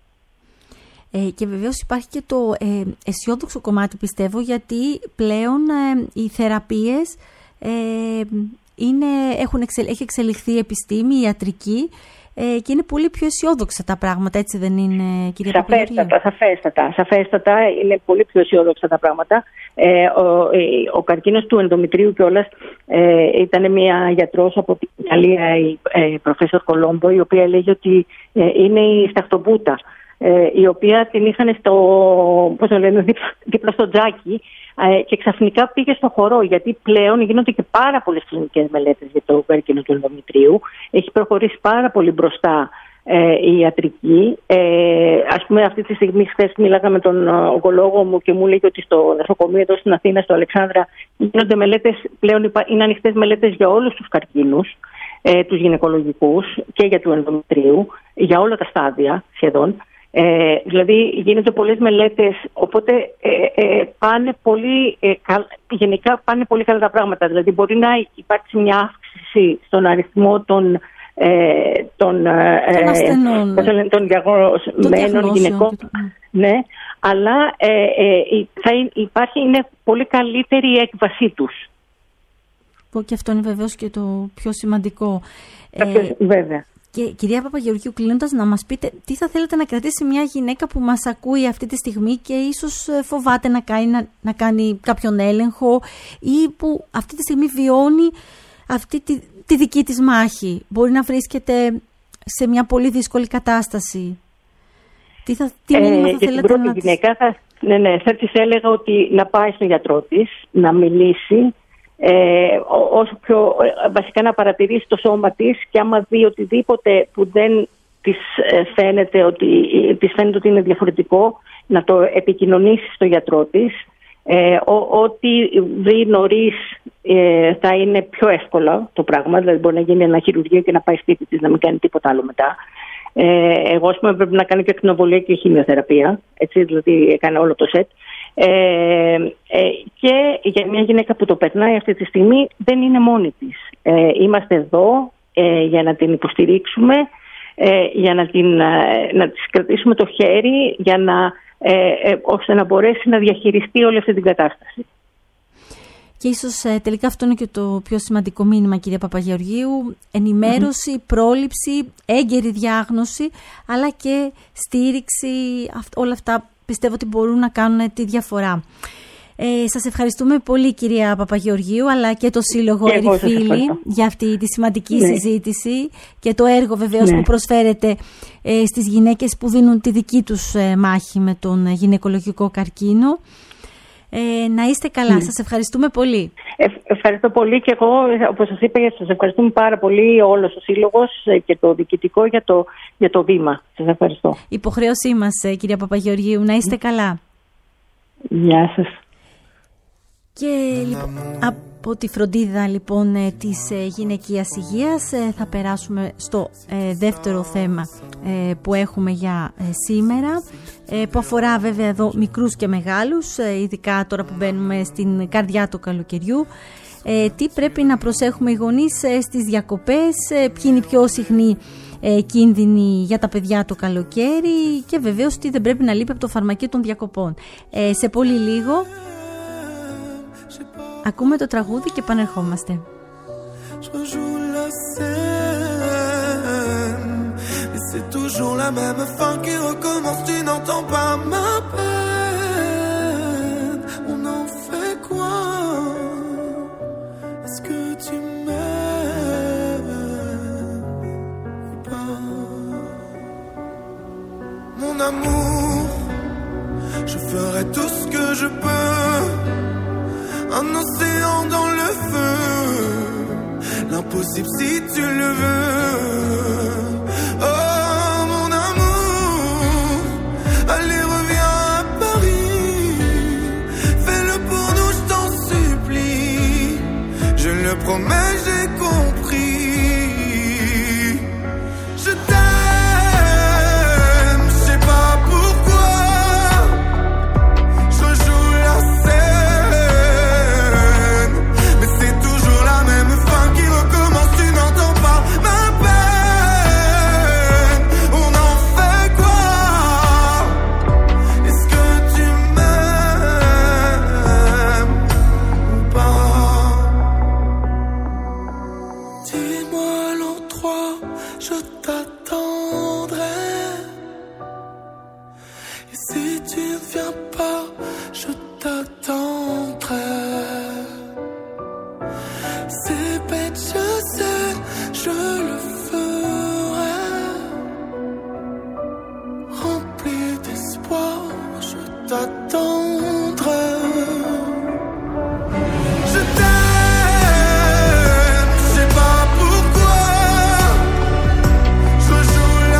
Ε, και βεβαίως υπάρχει και το ε, αισιόδοξο κομμάτι, πιστεύω, γιατί πλέον ε, οι θεραπείες ε, είναι, έχουν εξελ, έχει εξελιχθεί η επιστήμη, η ιατρική ε, και είναι πολύ πιο αισιόδοξα τα πράγματα, έτσι δεν είναι, κυρία Παπαγεωργίου? Σαφέστατα, σαφέστατα, σαφέστατα, είναι πολύ πιο αισιόδοξα τα πράγματα. Ε, ο, ε, ο καρκίνος του ενδομητρίου κιόλας ε, ήταν μια γιατρός από την Ιταλία, η ε, προφέσορ Κολόμπο, η οποία έλεγε ότι ε, είναι η σταχτοπούτα, Ε, η οποία την είχαν στο, πώς το λένε, δίπλα, δίπλα στο τζάκι ε, και ξαφνικά πήγε στο χορό, γιατί πλέον γίνονται και πάρα πολλές κλινικές μελέτες για το καρκίνο του ενδομητρίου. Έχει προχωρήσει πάρα πολύ μπροστά ε, η ιατρική. Ε, ας πούμε, αυτή τη στιγμή, χθες μίλαγα με τον ογκολόγο μου και μου λέγει ότι στο νοσοκομείο εδώ στην Αθήνα, στο Αλεξάνδρα, γίνονται μελέτες, πλέον είναι ανοιχτές μελέτες για όλους τους καρκίνους, ε, τους γυναικολογικούς και για του ενδομητρίου, για όλα τα στάδια σχεδόν. Ε, δηλαδή γίνονται πολλές μελέτες, οπότε ε, ε, πάνε πολύ, ε, καλ, γενικά πάνε πολύ καλά τα πράγματα. Δηλαδή μπορεί να υπάρξει μια αύξηση στον αριθμό των, ε, των, ε, των διαγνωσμένων γυναικών, το... ναι, αλλά ε, ε, θα υπάρχει, είναι πολύ καλύτερη η έκβασή τους. και αυτό είναι βεβαίως και το πιο σημαντικό. Ε, βέβαια. Και κυρία Παπαγεωργίου, κλείνοντας, να μας πείτε τι θα θέλετε να κρατήσει μια γυναίκα που μας ακούει αυτή τη στιγμή και ίσως φοβάται να κάνει, να, να κάνει κάποιον έλεγχο ή που αυτή τη στιγμή βιώνει αυτή τη, τη δική της μάχη. Μπορεί να βρίσκεται σε μια πολύ δύσκολη κατάσταση. Τι, θα, τι μήνυμα ε, θα θέλετε να γυναίκα, θα, ναι, ναι, θα της έλεγα ότι να πάει στον γιατρό της, να μιλήσει, ε, όσο πιο, βασικά να παρατηρήσει το σώμα της και άμα δει οτιδήποτε που δεν της φαίνεται ότι, της φαίνεται ότι είναι διαφορετικό, να το επικοινωνήσει στον γιατρό της. Ε, ό,τι βρει νωρίς ε, θα είναι πιο εύκολα το πράγμα, δηλαδή μπορεί να γίνει ένα χειρουργείο και να πάει σπίτι της, να μην κάνει τίποτα άλλο μετά. Ε, εγώ, ας πούμε, πρέπει να κάνω και ακτινοβολία και χημειοθεραπεία, έτσι, δηλαδή έκανε όλο το σετ. Ε, ε, και για μια γυναίκα που το περνάει αυτή τη στιγμή δεν είναι μόνη της. Ε, είμαστε εδώ ε, για να την υποστηρίξουμε, ε, για να, την, ε, να της κρατήσουμε το χέρι, για να, ε, ε, ώστε να μπορέσει να διαχειριστεί όλη αυτή την κατάσταση. Και ίσως ε, τελικά αυτό είναι και το πιο σημαντικό μήνυμα, κυρία Παπαγεωργίου, ενημέρωση, mm-hmm. πρόληψη, έγκαιρη διάγνωση, αλλά και στήριξη, όλα αυτά πιστεύω ότι μπορούν να κάνουν τη διαφορά. Ε, σας ευχαριστούμε πολύ, κυρία Παπαγεωργίου, αλλά και το Σύλλογο Ερυφίλη για αυτή τη σημαντική ναι. συζήτηση και το έργο βεβαίως ναι. που προσφέρετε ε, στις γυναίκες που δίνουν τη δική τους ε, μάχη με τον γυναικολογικό καρκίνο. Ε, να είστε καλά. Mm. Σας ευχαριστούμε πολύ. Ε, ευχαριστώ πολύ και εγώ, όπως σας είπα, σας ευχαριστούμε πάρα πολύ όλος ο Σύλλογος και το διοικητικό για το, για το βήμα. Σας ευχαριστώ. Υποχρέωσή μας, κυρία Παπαγεωργίου. Να είστε mm. καλά. Γεια σας. Και λοιπόν, από τη φροντίδα λοιπόν της γυναικείας υγείας θα περάσουμε στο ε, δεύτερο θέμα ε, που έχουμε για ε, σήμερα, ε, που αφορά βέβαια εδώ μικρούς και μεγάλους, ε, ειδικά τώρα που μπαίνουμε στην καρδιά του καλοκαιριού. Ε, τι πρέπει να προσέχουμε οι γονείς ε, στις διακοπές, ε, ποιοι είναι οι πιο συχνοί ε, κίνδυνοι για τα παιδιά το καλοκαίρι και βεβαίως τι δεν πρέπει να λείπει από το φαρμακείο των διακοπών. Ε, σε πολύ λίγο ακούμε το τραγούδι και επανερχόμαστε. C'est toujours la même fin qui recommence, tu n'entends pas ma peine. On en fait quoi? Est-ce que tu m'aimes ou pas? Mon amour, je ferai tout ce que je peux. Un océan dans le feu, l'impossible si tu le veux. Oh mon amour, allez reviens à Paris, fais-le pour nous, je t'en supplie. Je le promets, j'ai compris. Je t'aime, je sais pas pourquoi. Je joue la scène, mais c'est toujours la même fin qui recommence. Tu n'entends pas ma peine. On en fait quoi? Est-ce que tu m'aimes ou pas? Dis-moi l'endroit, je t'attendrai. Et si tu ne viens pas, je t'attendrai. C'est bête, je sais, je le ferai. Rempli d'espoir, je t'attendrai. Je t'aime, je sais pas pourquoi. Je joue la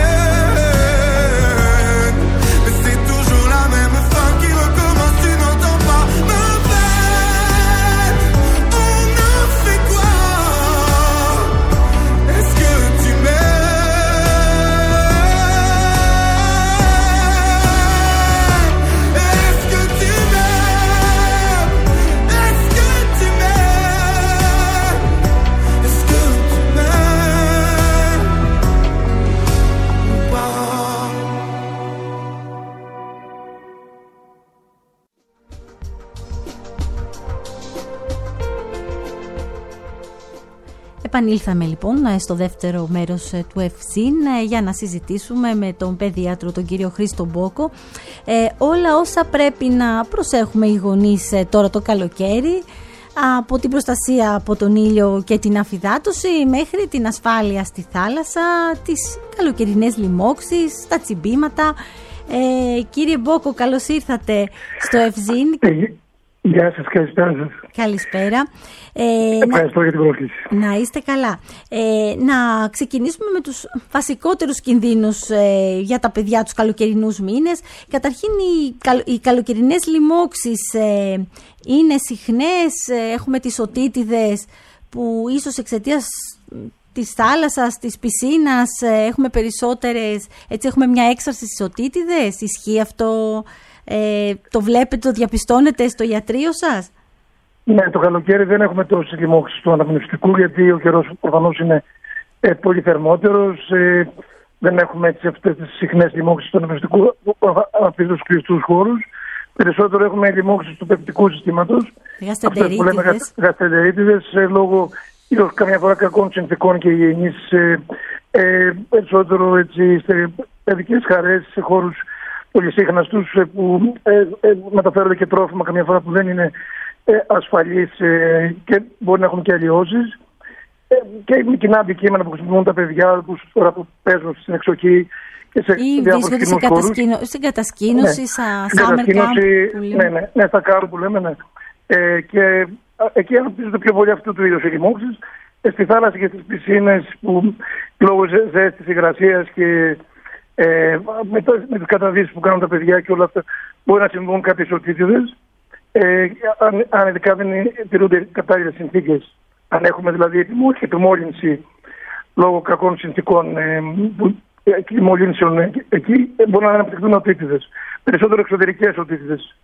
scène, mais c'est toujours la même fin qui recommence. Tu n'entends pas ma peine. On en fait quoi? Est-ce que tu m'aimes? Est-ce que Επανήλθαμε λοιπόν στο δεύτερο μέρος του Ευζήν για να συζητήσουμε με τον παιδίατρο, τον κύριο Χρήστο Μπόκο, ε, όλα όσα πρέπει να προσέχουμε οι γονείς τώρα το καλοκαίρι, από την προστασία από τον ήλιο και την αφυδάτωση μέχρι την ασφάλεια στη θάλασσα, τις καλοκαιρινές λοιμώξεις, τα τσιμπήματα. Ε, κύριε Μπόκο, καλώς ήρθατε στο Ευζήν. Γεια σας, καλησπέρα σας. Καλησπέρα. Ε, Ευχαριστώ να, για την πρόσκληση. Να είστε καλά. Ε, να ξεκινήσουμε με τους βασικότερους κινδύνους ε, για τα παιδιά τους καλοκαιρινούς μήνες. Καταρχήν οι, καλο, οι καλοκαιρινές λοιμώξεις ε, είναι συχνές. Ε, έχουμε τις οτίτιδες που ίσως εξαιτίας της θάλασσας, της πισίνας ε, έχουμε περισσότερες, έτσι έχουμε μια έξαρση στις οτίτιδες. Ισχύει αυτό? Ε, το βλέπετε, το διαπιστώνετε στο ιατρείο σας? Ναι, το καλοκαίρι δεν έχουμε τόσες λοιμώξεις του αναπνευστικού, γιατί ο καιρός προφανώς είναι ε, πολύ θερμότερος. Ε, δεν έχουμε έτσι αυτές τις συχνές λοιμώξεις του αναπνευστικού από τους κλειστούς χώρους. Περισσότερο έχουμε λοιμώξεις του πεπτικού συστήματος. Γαστεντερίτιδες. Γαστεντερίτιδες, ε, λόγω ίσως καμιά φορά κακών συνθηκών και υγιεινής. Ε, ε, περισσότερο έτσι, σε παιδικές χαρές, σε χώρους πολυσύχναστους που ε, ε, μεταφέρονται και τρόφιμα καμιά φορά που δεν είναι ε, ασφαλείς ε, και μπορεί να έχουν και αλλοιώσεις. Ε, και με κοινά αντικείμενα που χρησιμοποιούν τα παιδιά που τώρα που παίζουν στην εξοχή και σε ή βρίσκονται σε κατασκήνω, στην κατασκήνωση, ναι, στα summer camp. Ναι, ναι, ναι, στα κάρου που λέμε, ναι. Ε, και εκεί αναπτύσσονται πιο πολύ αυτού του είδους οι λοιμώξεις. Ε, στη θάλασσα και στις πισίνες που λόγω ζέστης, υγρασίας και Ε, με, το, με τις καταδύσεις που κάνουν τα παιδιά και όλα αυτά μπορεί να συμβούν κάποιες οτίτιδες, ε, αν, αν ειδικά δεν τηρούνται κατάλληλες συνθήκες. Αν έχουμε δηλαδή επιμόλυνση λόγω κακών συνθήκων ε, επιμολύνσεων ε, εκεί ε, μπορεί να αναπτυχθούν οτίτιδες. Περισσότερο εξωτερικές οτίτιδες.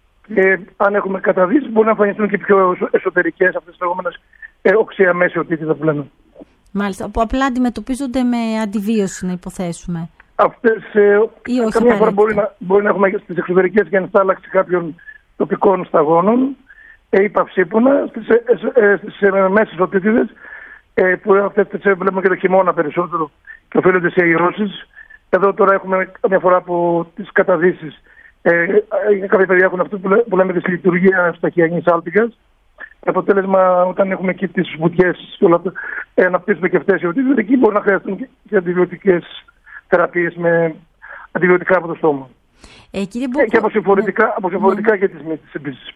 Και αν έχουμε καταδύσεις μπορεί να εμφανιστούν και πιο εσωτερικές, αυτές τις λεγόμενες ε, οξυαμές οτίτιδες που λέμε. Μάλιστα, που απλά αντιμετωπίζονται με αντιβίωση, να υποθέσουμε. Αυτές ε, καμιά φορά μπορεί να, μπορεί να έχουμε στις εξωτερικές και ενστάλλαξη κάποιων τοπικών σταγόνων ε, ή παυσίπονα, στις, ε, ε, στις ε, μέσες οτίτιδες ε, που αυτές τις ε, βλέπουμε και το χειμώνα περισσότερο και οφείλονται σε ιερώσεις. Εδώ τώρα έχουμε καμιά φορά από τις καταδύσεις. Ε, ε, κάποια παιδιά έχουν αυτό που, λέ, που λέμε τη λειτουργία σταχυανής άλπικας. Αποτέλεσμα, όταν έχουμε εκεί τις βουτιές και όλα αυτά, ε, αναπτύσσουμε και αυτές οι οτίτιδες, εκεί μπορεί να χρειαστούν και, και αντιβιωτικές θεραπείες με αντιβιωτικά από το στόμα. Ε, κύριε Μπόκο, και αποσυμφορητικά, ναι, αποσυμφορητικά ναι. Και τις μύτες επίσης.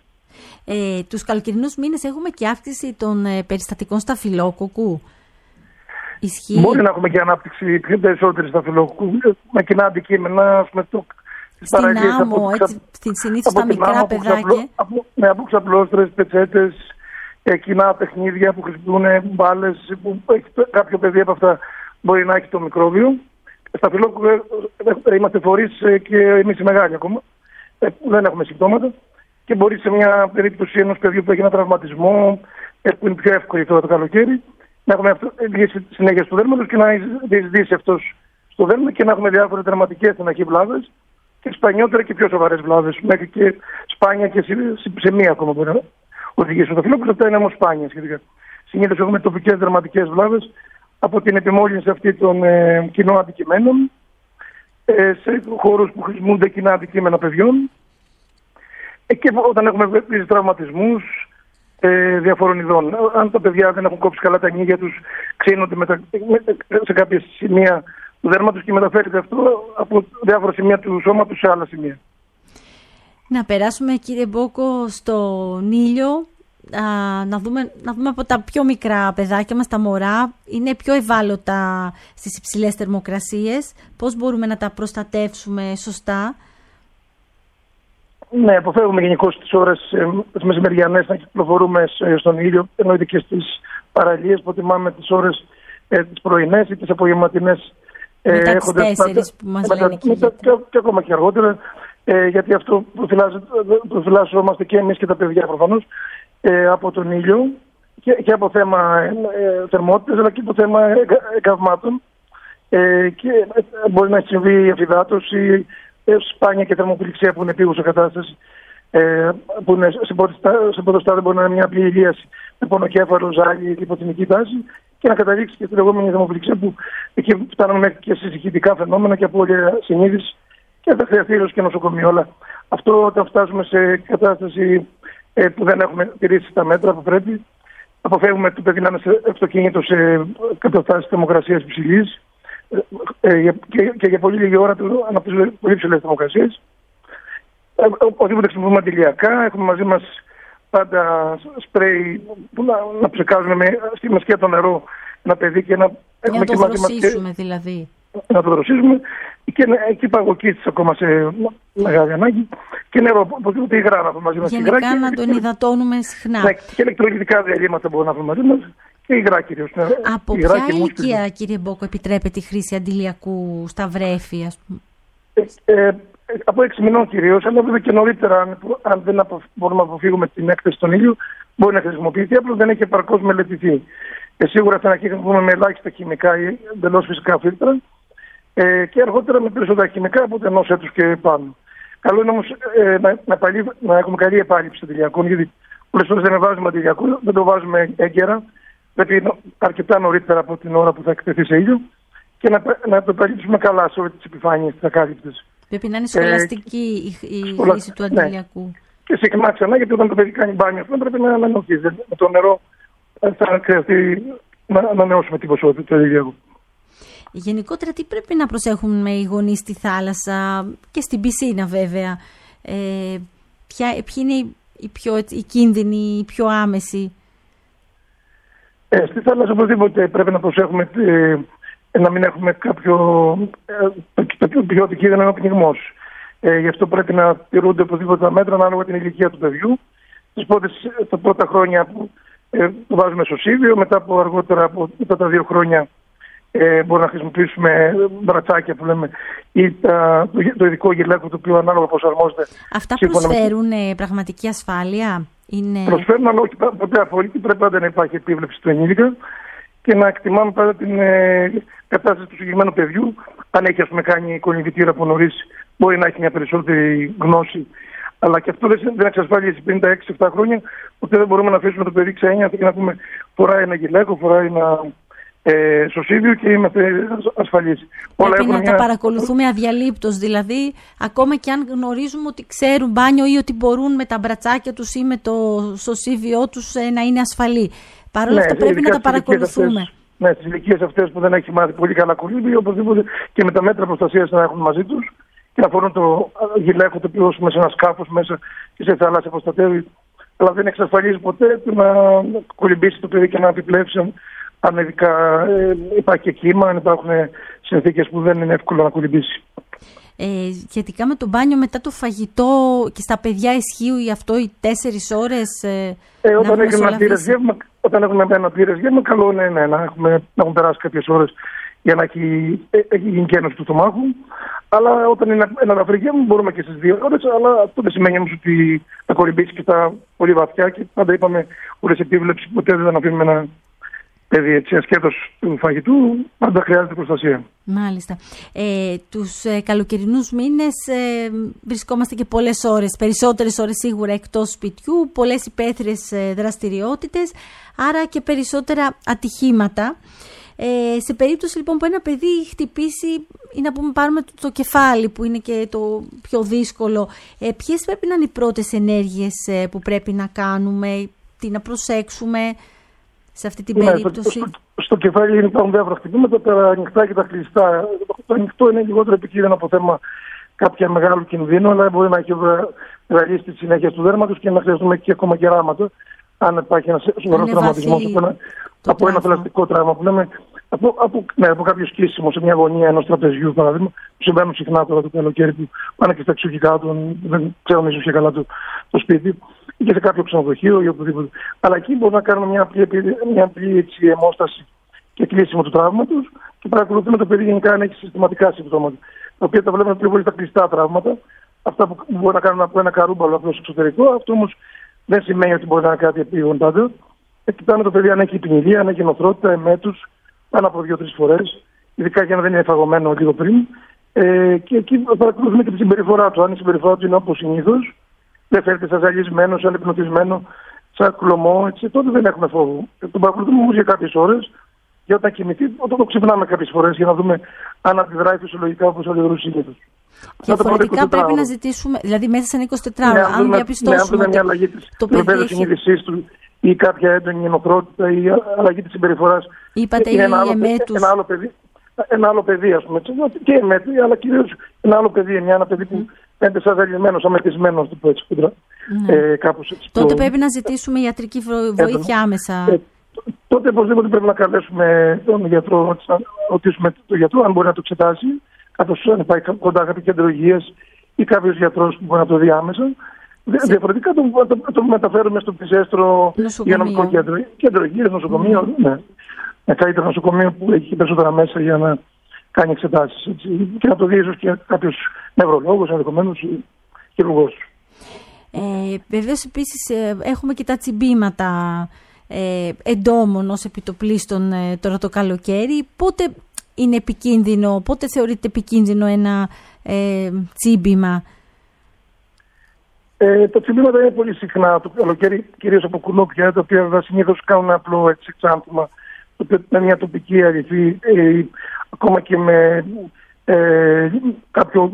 Ε, τους καλοκαιρινούς μήνες έχουμε και αύξηση των ε, περιστατικών σταφυλόκοκκου. Ισχύει? Μπορεί να έχουμε και ανάπτυξη πιο περισσότερη σταφυλόκοκκου με κοινά αντικείμενα, ας πούμε, το, στην άμμο, από, έτσι, στην συνήθως τα μικρά άμμο, παιδάκια. Από, ναι, από ξαπλώστρες, πετσέτες, ε, κοινά παιχνίδια που χρησιμοποιούν μπάλες, που έχει, κάποιο παιδί από αυτά μπορεί να έχει το μικρόβιο. Στα φιλόκου είμαστε φορείς και εμείς οι μεγάλοι ακόμα. Ε, δεν έχουμε συμπτώματα. Και μπορεί σε μια περίπτωση ενός παιδιού που έχει ένα τραυματισμό, ε, που είναι πιο εύκολη τώρα το καλοκαίρι, να έχουμε συνέχεια στο δέρμα του και να διεισδύσει αυτός στο δέρμα και να έχουμε διάφορες δραματικές στεναχείς βλάβες και σπανιότερα και πιο σοβαρές βλάβες. Μέχρι και σπάνια και σε, σε μία ακόμα μπορεί να οδηγήσουν τα φιλόκου. Αυτά είναι όμως σπάνια σχετικά. Συνήθως έχουμε τοπικές δραματικές βλάβες από την επιμόλυνση αυτή των ε, κοινών αντικειμένων ε, σε χώρους που χρησιμοποιούνται κοινά αντικείμενα παιδιών ε, και όταν έχουμε επίσης τραυματισμούς ε, διαφορών ειδών. Αν τα παιδιά δεν έχουν κόψει καλά τα ανοίγια τους, ξύνονται μετα... σε κάποια σημεία του δέρματος και μεταφέρεται αυτό από διάφορα σημεία του σώματος σε άλλα σημεία. Να περάσουμε, κύριε Μπόκο, στον ήλιο. Α, να, δούμε, να δούμε από τα πιο μικρά παιδάκια μας, τα μωρά, είναι πιο ευάλωτα στις υψηλές θερμοκρασίες. Πώς μπορούμε να τα προστατεύσουμε σωστά? Ναι, αποφεύγουμε γενικώς τις ώρες ε, τις μεσημεριανές να κυκλοφορούμε στον ήλιο, εννοείται και στις παραλίες, προτιμάμε τις ώρες ε, τις πρωινές ή τις απογευματινές. Ε, μετά τις τέσσερις που μας λένε και, και, και, και ακόμα και αργότερα, ε, γιατί αυτό προφυλάσσομαστε και εμείς και τα παιδιά προφανώς ε, από τον ήλιο και, και από θέμα ε, θερμότητας, αλλά και από θέμα εγκαυμάτων ε, και ε, μπορεί να συμβεί η αφυδάτωση, ε, σπάνια και θερμοπληξία που είναι επίγουσα κατάσταση, ε, που είναι σε πρώτο στάδιο μπορεί να είναι μια απλή ηλίαση με πονοκέφαλο, ζάλι, λιποθυμική τάση και να καταλήξει και στη λεγόμενη αιδομοπληξία που εκεί φτάνουμε και σε συγχυτικά φαινόμενα και απώλεια συνείδηση και θα χρειαστεί ίσως και νοσοκομείο. Αλλά αυτό όταν φτάσουμε σε κατάσταση ε, που δεν έχουμε τηρήσει τα μέτρα που πρέπει, αποφεύγουμε το παιδί να είναι σε αυτοκίνητο σε καταστάσεις θερμοκρασίας υψηλής ε, και, και για πολύ λίγη ώρα του αναπτύσσονται πολύ ψηλές θερμοκρασίες. Ε, οπωσδήποτε χρησιμοποιούμε αντιλιακά, έχουμε μαζί μας πάντα σπρέι που να, να ψεκάζουμε με, με σκέτο νερό ένα παιδί και να για να το δροσίσουμε και, δηλαδή. Να το δροσίσουμε και εκεί παγωκίσεις ακόμα σε μεγάλη ανάγκη και νερό, οπωσδήποτε υγρά να έχουμε μαζί μας. Γενικά υγρά, να και, τον υδατώνουμε συχνά. Ναι, και ηλεκτρολιτικά διαλύματα μπορούμε να έχουμε μαζί μας και υγρά κυρίως. Από υγρά ποια ηλικία, κύριε Μπόκο, επιτρέπεται η χρήση αντιλιακού στα βρέφη, ας πούμε? Ε, ε, από έξι μηνών κυρίως, αλλά βέβαια και νωρίτερα, αν, αν δεν απο, μπορούμε να αποφύγουμε την έκθεση στον ήλιο, μπορεί να χρησιμοποιηθεί, απλώς δεν έχει επαρκώς μελετηθεί. Ε, σίγουρα στην αρχή χρησιμοποιούμε με ελάχιστα χημικά ή εντελώς φυσικά φίλτρα ε, και αργότερα με περισσότερα χημικά από ενός έτους και πάνω. Καλό είναι όμως ε, να, να, παλί, να έχουμε καλή επάλυψη αντιλιακών, γιατί πολλές φορές δεν βάζουμε αντιλιακό, δεν το βάζουμε έγκαιρα, πρέπει αρκετά νωρίτερα από την ώρα που θα εκτεθεί σε ήλιο και να, να το επαλύψουμε καλά σε όλες τις επιφάνειες, τις ακάλυπτες. Πρέπει να είναι σχολαστική ε, η χρήση του αντιλιακού. Ναι. Και συχνά ξανά, γιατί όταν το παιδί κάνει μπάνιο, αυτό πρέπει να ανανεωθεί. Με το νερό θα χρειαστεί να ανανεώσουμε την ποσότητα του αντιλιακού. Γενικότερα, τι πρέπει να προσέχουν οι γονείς στη θάλασσα και στην πισίνα, βέβαια? Ε, ποια, ποιοι είναι οι, οι, πιο, οι κίνδυνοι, οι πιο άμεσοι? Ε, στη θάλασσα, οπωσδήποτε πρέπει να προσέχουμε ε, να μην έχουμε κάποιο ε, πιο κίνδυνο ο πνιγμός. Ε, γι' αυτό πρέπει να τηρούνται οπωσδήποτε τα μέτρα ανάλογα την ηλικία του παιδιού. Τις πρώτες, τα πρώτα χρόνια που ε, το βάζουμε στο σίβιο, μετά από αργότερα από μετά τα δύο χρόνια ε, μπορούμε να χρησιμοποιήσουμε μπρατσάκια που λέμε ή τα, το, το ειδικό γυλαίκο το οποίο ανάλογα προσαρμόζεται. Αυτά προσφέρουν με... πραγματική ασφάλεια? Είναι... Προσφέρουν, αλλά όχι ποτέ απόλυτη. Πρέπει πάντα να υπάρχει επίβλεψη του ενήλικα και να εκτιμάμε πάντα την ε, κατάσταση του συγκεκριμένου παιδιού. Αν έχει, ας πούμε, κάνει κολυμβητήρα από νωρίς, μπορεί να έχει μια περισσότερη γνώση. Αλλά και αυτό δεν εξασφαλίζει πενήντα έξι επτά χρόνια, ότι δεν μπορούμε να αφήσουμε το παιδί ξένια και να πούμε φοράει ένα γυλαίκο, φοράει ένα ε, σωσίβιο και είμαστε ασφαλείς. Πρέπει να μια... τα παρακολουθούμε αδιαλείπτως, δηλαδή ακόμα και αν γνωρίζουμε ότι ξέρουν μπάνιο ή ότι μπορούν με τα μπρατσάκια τους ή με το σωσίβιό τους ε, να είναι ασφαλή. Παρ' όλα ναι, αυτά πρέπει να τα παρακολουθούμε. Αυτές, ναι, στις ηλικίες αυτές που δεν έχει μάθει πολύ καλά κολύμπη, οπωσδήποτε και με τα μέτρα προστασίας να έχουν μαζί τους και να φορούν το γυλαίκο το οποίο μέσα σε ένα σκάφος μέσα και σε θάλασσα προστατεύει. Αλλά δεν εξασφαλίζει ποτέ το να κολυμπήσει το παιδί και να επιπλέψει αν ειδικά ε, υπάρχει και κύμα, αν υπάρχουν συνθήκες που δεν είναι εύκολο να κολυμπήσει. Ε, σχετικά με το μπάνιο μετά το φαγητό και στα παιδιά ισχύει αυτό οι τέσσερις ώρες ε, ε, όταν, να έχουμε ένα πλήρες γεύμα, όταν έχουμε ένα πλήρες γεύμα, καλό είναι ναι, να, έχουμε, να έχουν περάσει κάποιες ώρες για να έχει, έχει γίνει κένωση του στομάχου. Αλλά όταν είναι ένα ελαφρύ γεύμα μπορούμε και στις δύο ώρες, αλλά αυτό δεν σημαίνει όμως ότι θα κολυμπήσει και τα πολύ βαθιά και πάντα είπαμε χωρίς επίβλεψη ποτέ δεν αφήνουμε ένα παιδί έτσι ασχέτως του φαγητού, πάντα χρειάζεται προστασία. Μάλιστα. Ε, τους ε, καλοκαιρινούς μήνες ε, βρισκόμαστε και πολλές ώρες, περισσότερες ώρες σίγουρα εκτός σπιτιού, πολλές υπαίθριες ε, δραστηριότητες, άρα και περισσότερα ατυχήματα. Ε, σε περίπτωση λοιπόν που ένα παιδί χτυπήσει ή να πούμε πάρουμε το, το κεφάλι που είναι και το πιο δύσκολο, ε, ποιες πρέπει να είναι οι πρώτες ενέργειες ε, που πρέπει να κάνουμε, τι να προσέξουμε σε αυτή την ναι, περίπτωση? Στο, στο, στο κεφάλι υπάρχουν διάφορα χτυπήματα, τα ανοιχτά και τα κλειστά. Το ανοιχτό είναι λιγότερο επικίνδυνο από θέμα κάποια μεγάλου κινδύνου, αλλά μπορεί να έχει βραλίσει τη συνέχεια του δέρματος και να χρειαστούμε και ακόμα κεράματα. Αν υπάρχει ένα σοβαρό τραυματισμό από ένα, από ένα θελαστικό τραύμα που λέμε, από, από, ναι, από κάποιο σκίσιμο σε μια γωνία ενός τραπεζιού, παράδειγμα, που συμβαίνουν συχνά τώρα το καλοκαίρι που πάνε και στα εξοχικά του, δεν ξέρουν ίσως και καλά το, το σπίτι, ή και σε κάποιο ξενοδοχείο ή οπουδήποτε. Αλλά εκεί μπορούμε να κάνουμε μια απλή, μια απλή έτσι, αιμόσταση και κλείσιμο του τραύματος και παρακολουθούμε το παιδί γενικά αν έχει συστηματικά συμπτώματα. Τα οποία τα βλέπουμε πιο πολύ στα κλειστά τραύματα, αυτά που μπορεί να κάνουν από ένα καρούμπαλο απλώς εξωτερικό, αυτό όμως δεν σημαίνει ότι μπορεί να είναι κάτι επίγον πάντα. Κοιτάμε το παιδί αν έχει πνιγεία, αν έχει νοθρότητα, εμέτους, πάνω από δύο-τρεις φορές, ειδικά και αν δεν είναι φαγωμένο λίγο πριν. Ε, και εκεί παρακολουθούμε και τη συμπεριφορά του. Αν η συμπεριφορά του είναι όπως συνήθως, δεν φέρεται σαν ζαλισμένο, σαν υπνοτισμένο, σαν κλωμό, έτσι, τότε δεν έχουμε φόβο. Τον παρακολουθούμε όμως για κάποιες ώρες Και όταν κοιμηθεί, το, το ξυπνάμε κάποιες φορές για να δούμε αν αντιδράει φυσιολογικά όπως αντιδρούσε συνήθως. Διαφορετικά πρέπει να ζητήσουμε, δηλαδή μέσα σε είκοσι τέσσερα ώρα, αν διαπιστώσουμε ότι μια αλλαγή της επίπεδου συνείδησής του ή κάποια έντονη ενοχρότητα ή αλλαγή της συμπεριφοράς. Είπατε ή ένα, εμέτους. ένα άλλο παιδί, ένα άλλο παιδί, ας πούμε, και εμέτους, αλλά κυρίως ένα άλλο παιδί, μια, ένα παιδί που φαίνεται σαν δελειμμένος, αμετισμένος, το πω έτσι, ναι. ε, κάπως έτσι. Τότε το... πρέπει να ζητήσουμε ιατρική βοήθεια άμεσα. Ε, τότε οπωσδήποτε πρέπει να καλέσουμε τον γιατρό, να ρωτήσουμε τον γιατρό αν μπορεί να το εξετάσει, καθώς αν πάει κοντά κάποιο κέντρο υγείας ή κάποιος γιατρός που μπορεί να το δει άμεσα. Σε... Διαφορετικά το, το, το μεταφέρουμε στο πλησιέστερο υγειονομικό κέντρο, κέντρο υγείας, νοσοκομείο, mm. ναι. Ένα καλύτερο νοσοκομείο που έχει περισσότερα μέσα για να κάνει εξετάσεις. Έτσι. Και να το δει ίσως και κάποιος νευρολόγος, ενδεχομένως χειρουργός. Ε, βεβαίως επίσης ε, έχουμε και τα τσιμπήματα ε, εντόμων ως επιτοπλίστων ε, τώρα το καλοκαίρι. Πότε είναι επικίνδυνο, πότε θεωρείται επικίνδυνο ένα ε, τσίμπημα? Ε, τα τσιμπήματα είναι πολύ συχνά το καλοκαίρι, κυρίως από κουνούπια, τα οποία συνήθως κάνουν ένα απλό έτσι, εξάνθημα, με μια τοπική αληθή, ε, ακόμα και με ε, κάποιο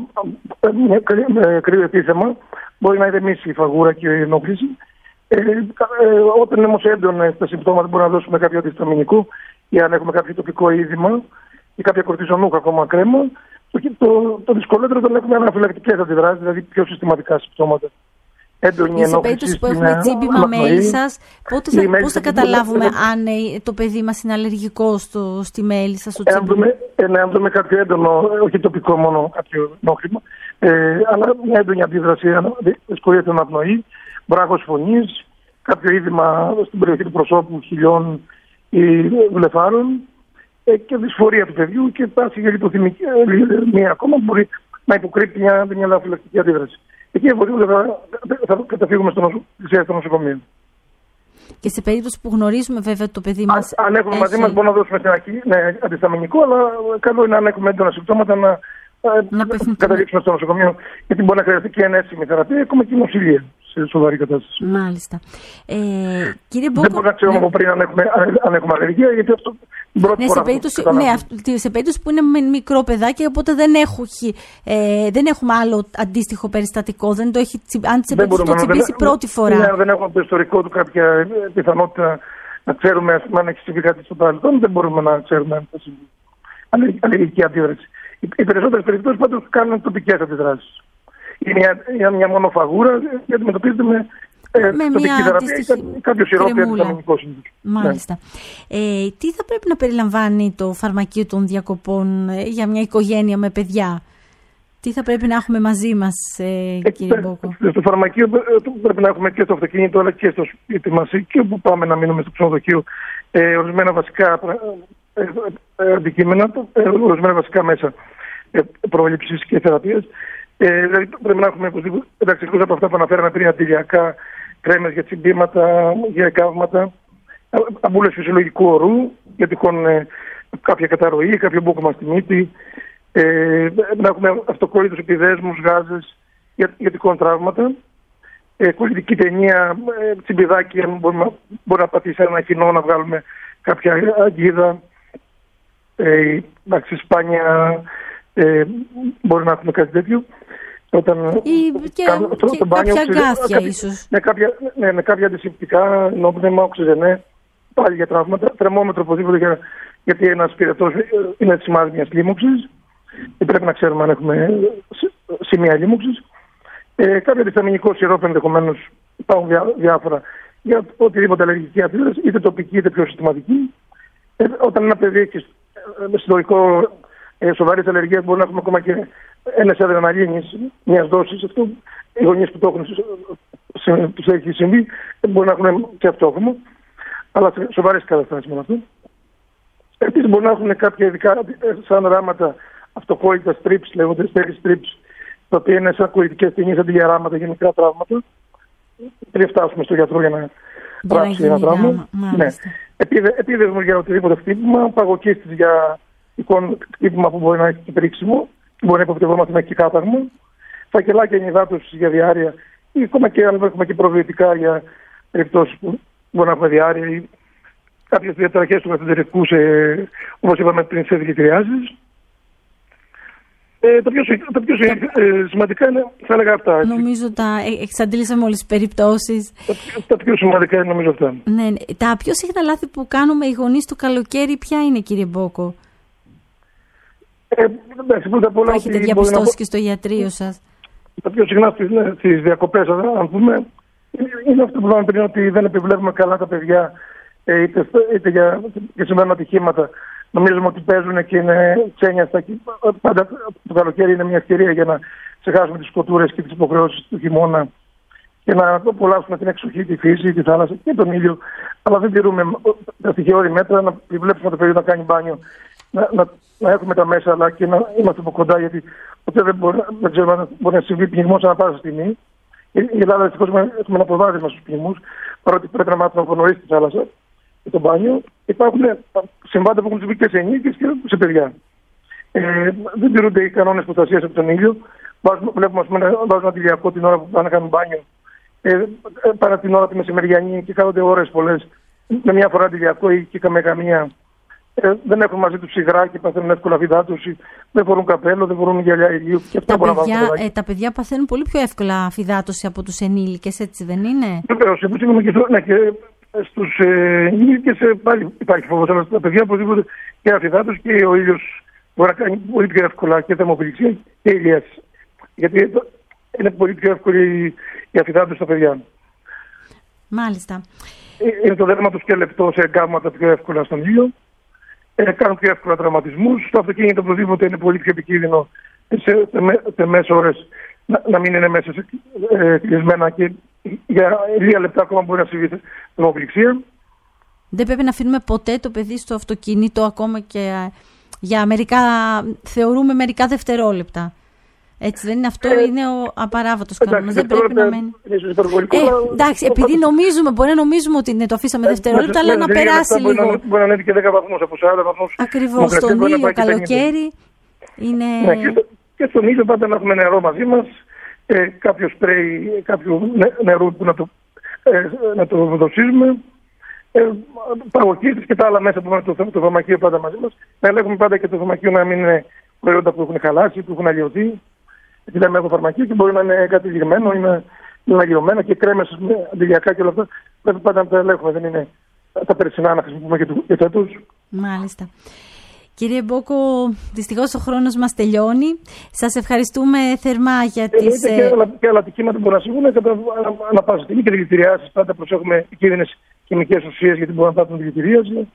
ε, κρύο επίθεμα, μπορεί να ηρεμήσει η φαγούρα και η ενόχληση. Ε, ε, όταν είναι όμως έντονες τα συμπτώματα, μπορούμε να δώσουμε κάποιο αντισταμινικό ή αν έχουμε κάποιο τοπικό είδημα ή κάποια κορτιζονούχα ακόμα κρέμα. Το, το, το δυσκολότερο όταν έχουμε αναφυλακτικές αντιδράσεις, δηλαδή πιο συστηματικά συμπτώματα. Έντονη σε περίπτωση που έχουμε τσίμπημα μέλισσας, πώς θα καταλάβουμε ε, αν ε, το παιδί μας είναι αλλεργικό στο, στη μέλισσα, στο τσίμπημα? Ε, αν δούμε κάποιο έντονο, όχι τοπικό μόνο, κάποιο νόχλημα, ε, αλλά μια έντονη αντίδραση, δυσκολία στην αναπνοή, βράχος φωνής, κάποιο είδημα στην περιοχή του προσώπου, χιλιών ή βλεφάρων ε, και δυσφορία του παιδιού και τάση για λιποθυμική, μία ακόμα μπορεί να υποκρύπτει μια, μια αναφυλακτική αντίδραση. Εκεί θα, θα καταφύγουμε στο, νοσο, στο νοσοκομείο. Και σε περίπτωση που γνωρίζουμε βέβαια το παιδί μας. Αν, αν έχουμε έχει... μαζί μας, μπορούμε να δώσουμε στην αρχή ναι, αντισταμινικό, αλλά καλό είναι αν έχουμε έντονα συμπτώματα να, να καταλήξουμε στο νοσοκομείο. Γιατί μπορεί να χρειαστεί και ενέσιμη θεραπεία, ακόμα και νοσηλεία σε σοβαρή κατάσταση. Μάλιστα. Ε, κύριε Μπόκο, δεν μπορούμε να ξέρουμε ναι. από πριν αν έχουμε, αν έχουμε αλλεργία, γιατί αυτό. Ναι, σε περίπτωση, ναι, σε περίπτωση που είναι με μικρό παιδάκι, οπότε δεν, έχει, ε, δεν έχουμε άλλο αντίστοιχο περιστατικό. Δεν το έχει, αν σε περίπτωση το τσιμπήσει πρώτη φορά. Ναι, δεν έχουμε το ιστορικό του κάποια πιθανότητα να ξέρουμε αν έχει συμβεί κάτι στο παρελθόν, δεν μπορούμε να ξέρουμε αν θα συμβεί αλλεργική αντίδραση. Οι, οι περισσότερες περιπτώσεις πάντως κάνουν τοπικές αντιδράσεις. Είναι μια, μια μονοφαγούρα και αντιμετωπίζεται με. Ε, με μια αντίστοιχη κρεμούλα. Μάλιστα. Ναι. Ε, τι θα πρέπει να περιλαμβάνει το φαρμακείο των διακοπών ε, για μια οικογένεια με παιδιά? Τι θα πρέπει να έχουμε μαζί μας, ε, ε, κύριε Μπόκο? Στο φαρμακείο πρέπει να έχουμε και στο αυτοκίνητο αλλά και στο σπίτι μας και όπου πάμε να μείνουμε στο ξενοδοχείο ε, ορισμένα βασικά ε, ε, αντικείμενα, ε, ορισμένα βασικά μέσα ε, πρόληψης και θεραπείας. Ε, δηλαδή πρέπει να έχουμε εντάξει, εκτός από αυτά που αναφέραμε πριν, αντιλιακά, κρέμες για τσιμπήματα, για εκάβματα, αμπούλες φυσιολογικού ορού, για τυχόν ε, κάποια καταρροή, κάποιο μπούκομα στη μύτη, ε, να έχουμε αυτοκόλλητους επιδέσμους, γάζες για, για τυχόν τραύματα, ε, κολλητική ταινία, ε, τσιμπιδάκι, μπορεί, μπορεί να πατήσει ένα κοινό να βγάλουμε κάποια αγγίδα, ε, εντάξει, σπάνια, ε, μπορεί να έχουμε κάτι τέτοιο. Όταν ή και, κάνουμε, και, και μπάνιο, κάποια αγκάθια ίσως. Με κάποια, ναι, με κάποια αντισηπτικά, νόπνευμα, οξυζενέ, πάλι για τραύματα. Θερμόμετρο οπωσδήποτε για, γιατί ένας πυρετός είναι σημάδι μιας λίμωξης. Και πρέπει να ξέρουμε αν έχουμε σημεία λίμωξης. Ε, κάποιο αντισταμινικό σιρόπι ενδεχομένως, υπάρχουν διά, διάφορα για οτιδήποτε αλλεργική αντίδραση, είτε τοπική είτε πιο συστηματική. Ε, όταν ένα παιδί έχει ε, συντορικό ε, σοβαρή αλλεργία, μπορεί να έχουμε ακόμα και ένας αδρεναλίνης μιας δόσης. Αυτό οι γονείς που το έχουν τους έχει συμβεί μπορεί να έχουν και αυτό ακόμα, αλλά σε σοβαρές καταστάσεις με αυτό. Επίσης μπορεί να έχουν κάποια ειδικά σαν ράματα αυτοκόλλητα strips, λέγονται steri strips, τα οποία είναι σαν κολλητικές ταινίες αντί για ράματα, για μικρά τραύματα. Πριν φτάσουμε στο γιατρό για να γράψει ένα τραύμα. Ναι. Επίδεσμος για οτιδήποτε χτύπημα, παγοκίστης για εικόν χτύπημα που μπορεί να έχει πρίξιμο, μπορεί να υποπτευόμαστε με και κάταγμα, φακελάκια ενυδάτωσης για διάρρεια ή ακόμα και αν έχουμε και προβιωτικά για περιπτώσεις που μπορεί να έχουμε διάρρεια ή κάποιες διαταραχές του καθεντερικού, ε, όπως είπαμε πριν, σε δηλητηριάσεις. Ε, τα πιο, τα πιο ε, σημαντικά είναι, θα έλεγα αυτά. Έτσι. Νομίζω τα εξαντλήσαμε όλες τις περιπτώσεις. Τα, τα πιο σημαντικά είναι νομίζω αυτά. Ναι, τα πιο συχνά λάθη που κάνουμε οι γονείς το καλοκαίρι, ποια είναι, κύριε Μπόκο? Ε, εντάξει, πρώτα απ' όλα, που έχετε διαπιστώσει και στο ιατρείο σας. Τα πιο συχνά στις, ναι, στις διακοπές, αν πούμε, είναι αυτό που είπαμε πριν, ότι δεν επιβλέπουμε καλά τα παιδιά, είτε, είτε για, για συμβαίνουν ατυχήματα. Νομίζουμε ότι παίζουν και είναι ξένιαστα. Πάντα το καλοκαίρι είναι μια ευκαιρία για να ξεχάσουμε τις σκοτούρες και τις υποχρεώσεις του χειμώνα και να απολαύσουμε την εξοχή, τη φύση, τη θάλασσα και τον ήλιο. Αλλά δεν τηρούμε τα στοιχειώδη μέτρα, να επιβλέψουμε το παιδί να κάνει μπάνιο, να, να, να έχουμε τα μέσα, αλλά και να είμαστε από κοντά, γιατί ποτέ δεν μπορεί, δεν ξέρω, αν μπορεί να συμβεί πνιγμός ανά πάσα στιγμή. Η Ελλάδα δυστυχώς έχουμε ένα προβάδισμα στους πνιγμούς, παρότι πρέπει να μάθουμε από νωρίς τη θάλασσα και το μπάνιο. Υπάρχουν συμβάντα που έχουν συμβεί και σε ενήλικες και σε παιδιά. Ε, δεν τηρούνται οι κανόνες προστασίας από τον ήλιο. Βάζουμε, βλέπουμε, ας πούμε, να βάζουν αντιλιακό την ώρα που πάνε να κάνουν μπάνιο. Ε, παρά την ώρα τη μεσημεριανή και κάθονται ώρες πολλές με μια φορά αντιλιακό ή και με καμία. Ε, δεν έχουν μαζί τους υγρά και παθαίνουν εύκολα φυδάτωση. Δεν φορούν καπέλο, δεν φορούν γυαλιά ηλίου. Και τα, παιδιά, ε, τα παιδιά παθαίνουν πολύ πιο εύκολα φυδάτωση από τους ενήλικες, έτσι δεν είναι? Βεβαίως, όπως είπαμε και, ναι, και στους ε, ενήλικες ε, πάλι υπάρχει φόβος. Αλλά στα παιδιά οπωσδήποτε και αφυδάτωση και ο ήλιος μπορεί να κάνει πολύ πιο εύκολα και θερμοπηληξία και ηλίαση. Γιατί είναι πολύ πιο εύκολη η αφυδάτωση στα παιδιά. Μάλιστα. Είναι το δέρμα τους και λεπτό σε εγκάμματα πιο εύκολα στον ήλιο. Ε, κάνουν πιο εύκολα τραυματισμούς. Το αυτοκίνητο οπωσδήποτε είναι πολύ πιο επικίνδυνο σε τεμές ώρες να, να μην είναι μέσα σε ε, κλεισμένα και για λίγα λεπτά ακόμα μπορεί να συμβεί θερμοπηληξία. Δεν πρέπει να αφήνουμε ποτέ το παιδί στο αυτοκίνητο, ακόμα και για μερικά, θεωρούμε μερικά δευτερόλεπτα. Έτσι δεν είναι? Αυτό ε, είναι ο απαράβατος κανόνας. Δεν πρέπει να μένει. Ε, εντάξει, επειδή νομίζουμε, μπορεί να νομίζουμε ότι ναι, το αφήσαμε δευτερόλεπτα, αλλά να περάσει λίγο. Μπορεί να ανέβει και δέκα βαθμούς από σαράντα βαθμούς. Ακριβώς, στον ήλιο, καλοκαίρι είναι. Ναι, και, και στον ήλιο πάντα να έχουμε νερό μαζί μας, ε, κάποιο σπρέι, κάποιο νερό που να το, ε, να το δοσίζουμε. Ε, Παγωκίτες και τα άλλα μέσα που έχουμε το, το φαρμακείο πάντα μαζί μας. Να ελέγχουμε πάντα και το φαρμακείο να μην είναι προϊόντα που έχουν χαλάσει, που έχουν αλλοιωθεί. Γιατί λέμε έχω φαρμακείο και μπορεί να είναι κάτι λιγμένο, είναι, είναι αλλοιωμένα και κρέμες αντιλιακά και όλα αυτά. Πρέπει πάντα να τα ελέγχουμε, δεν είναι τα περσινά να χρησιμοποιούμε και φέτος. Μάλιστα. Κύριε Μπόκο, δυστυχώς ο χρόνος μας τελειώνει. Σας ευχαριστούμε θερμά για ε, τις... Και άλλα, και άλλα ατυχήματα που μπορούν να συμβούν κατά ανά πάσα στιγμή και δηλητηριάσεις. Πάντα προσέχουμε κίνδυνες χημικές ουσίες, γιατί μπορούν να πάθουν δηλητηρίαση.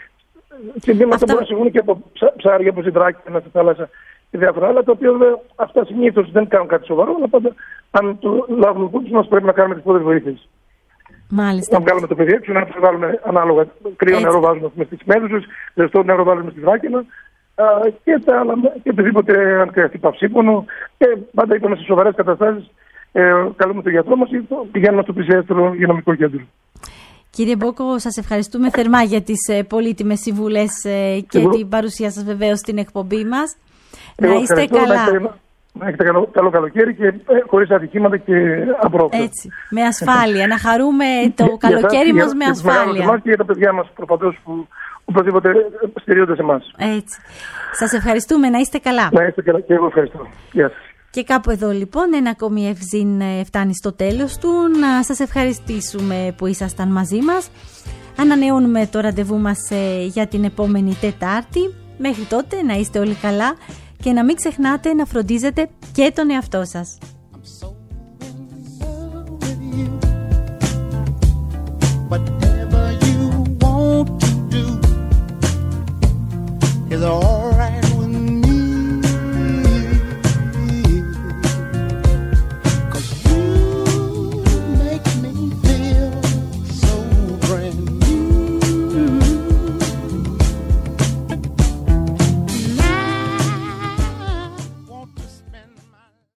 Και δεν αυτά... μπορούν να συμβούν και από ψάρια, από ζυδράκια, στη θάλασσα και διάφορα άλλα, τα οποία βέβαια, αυτά συνήθως δεν κάνουν κάτι σοβαρό, αλλά πάντα αν το λάβουμε υπόψη μας πρέπει να κάνουμε τις πρώτες βοήθειες. Μάλιστα. Να βγάλουμε το παιδί έξω, να το βάλουμε ανάλογα. Κρύο έτσι. Νερό βάζουμε στις μέδουσες, ζεστό νερό βάζουμε στη δράκαινα και τα άλλα, και οτιδήποτε αν χρειαστεί παυσίπονο. Και πάντα είπαμε σε σοβαρές καταστάσεις, ε, καλούμε τον γιατρό μας ή πηγαίνουμε στο πλησιέστερο υγειονομικό κέντρο. Κύριε Μπόκο, σας ευχαριστούμε θερμά για τις ε, πολύτιμες συμβουλές ε, και Εγώ. την παρουσία σας βεβαίως στην εκπομπή μας. Εγώ να είστε καλά. Να είστε, να έχετε καλό, καλό καλοκαίρι και ε, χωρίς ατυχήματα και απρόβλεπτα. Έτσι, με ασφάλεια. Να χαρούμε το καλοκαίρι μας με ασφάλεια. Για και για τα παιδιά μας προπαντός που οπωσδήποτε στηρίζονται σε εμάς. Έτσι. Σας ευχαριστούμε. Να είστε καλά. Να είστε καλά και εγώ ευχαριστώ. Γεια σας. Και κάπου εδώ λοιπόν ένα ακόμη Ευζήν φτάνει στο τέλος του. Να σας ευχαριστήσουμε που ήσασταν μαζί μας. Ανανεώνουμε το ραντεβού μας για την επόμενη Τετάρτη. Μέχρι τότε να είστε όλοι καλά και να μην ξεχνάτε να φροντίζετε και τον εαυτό σας.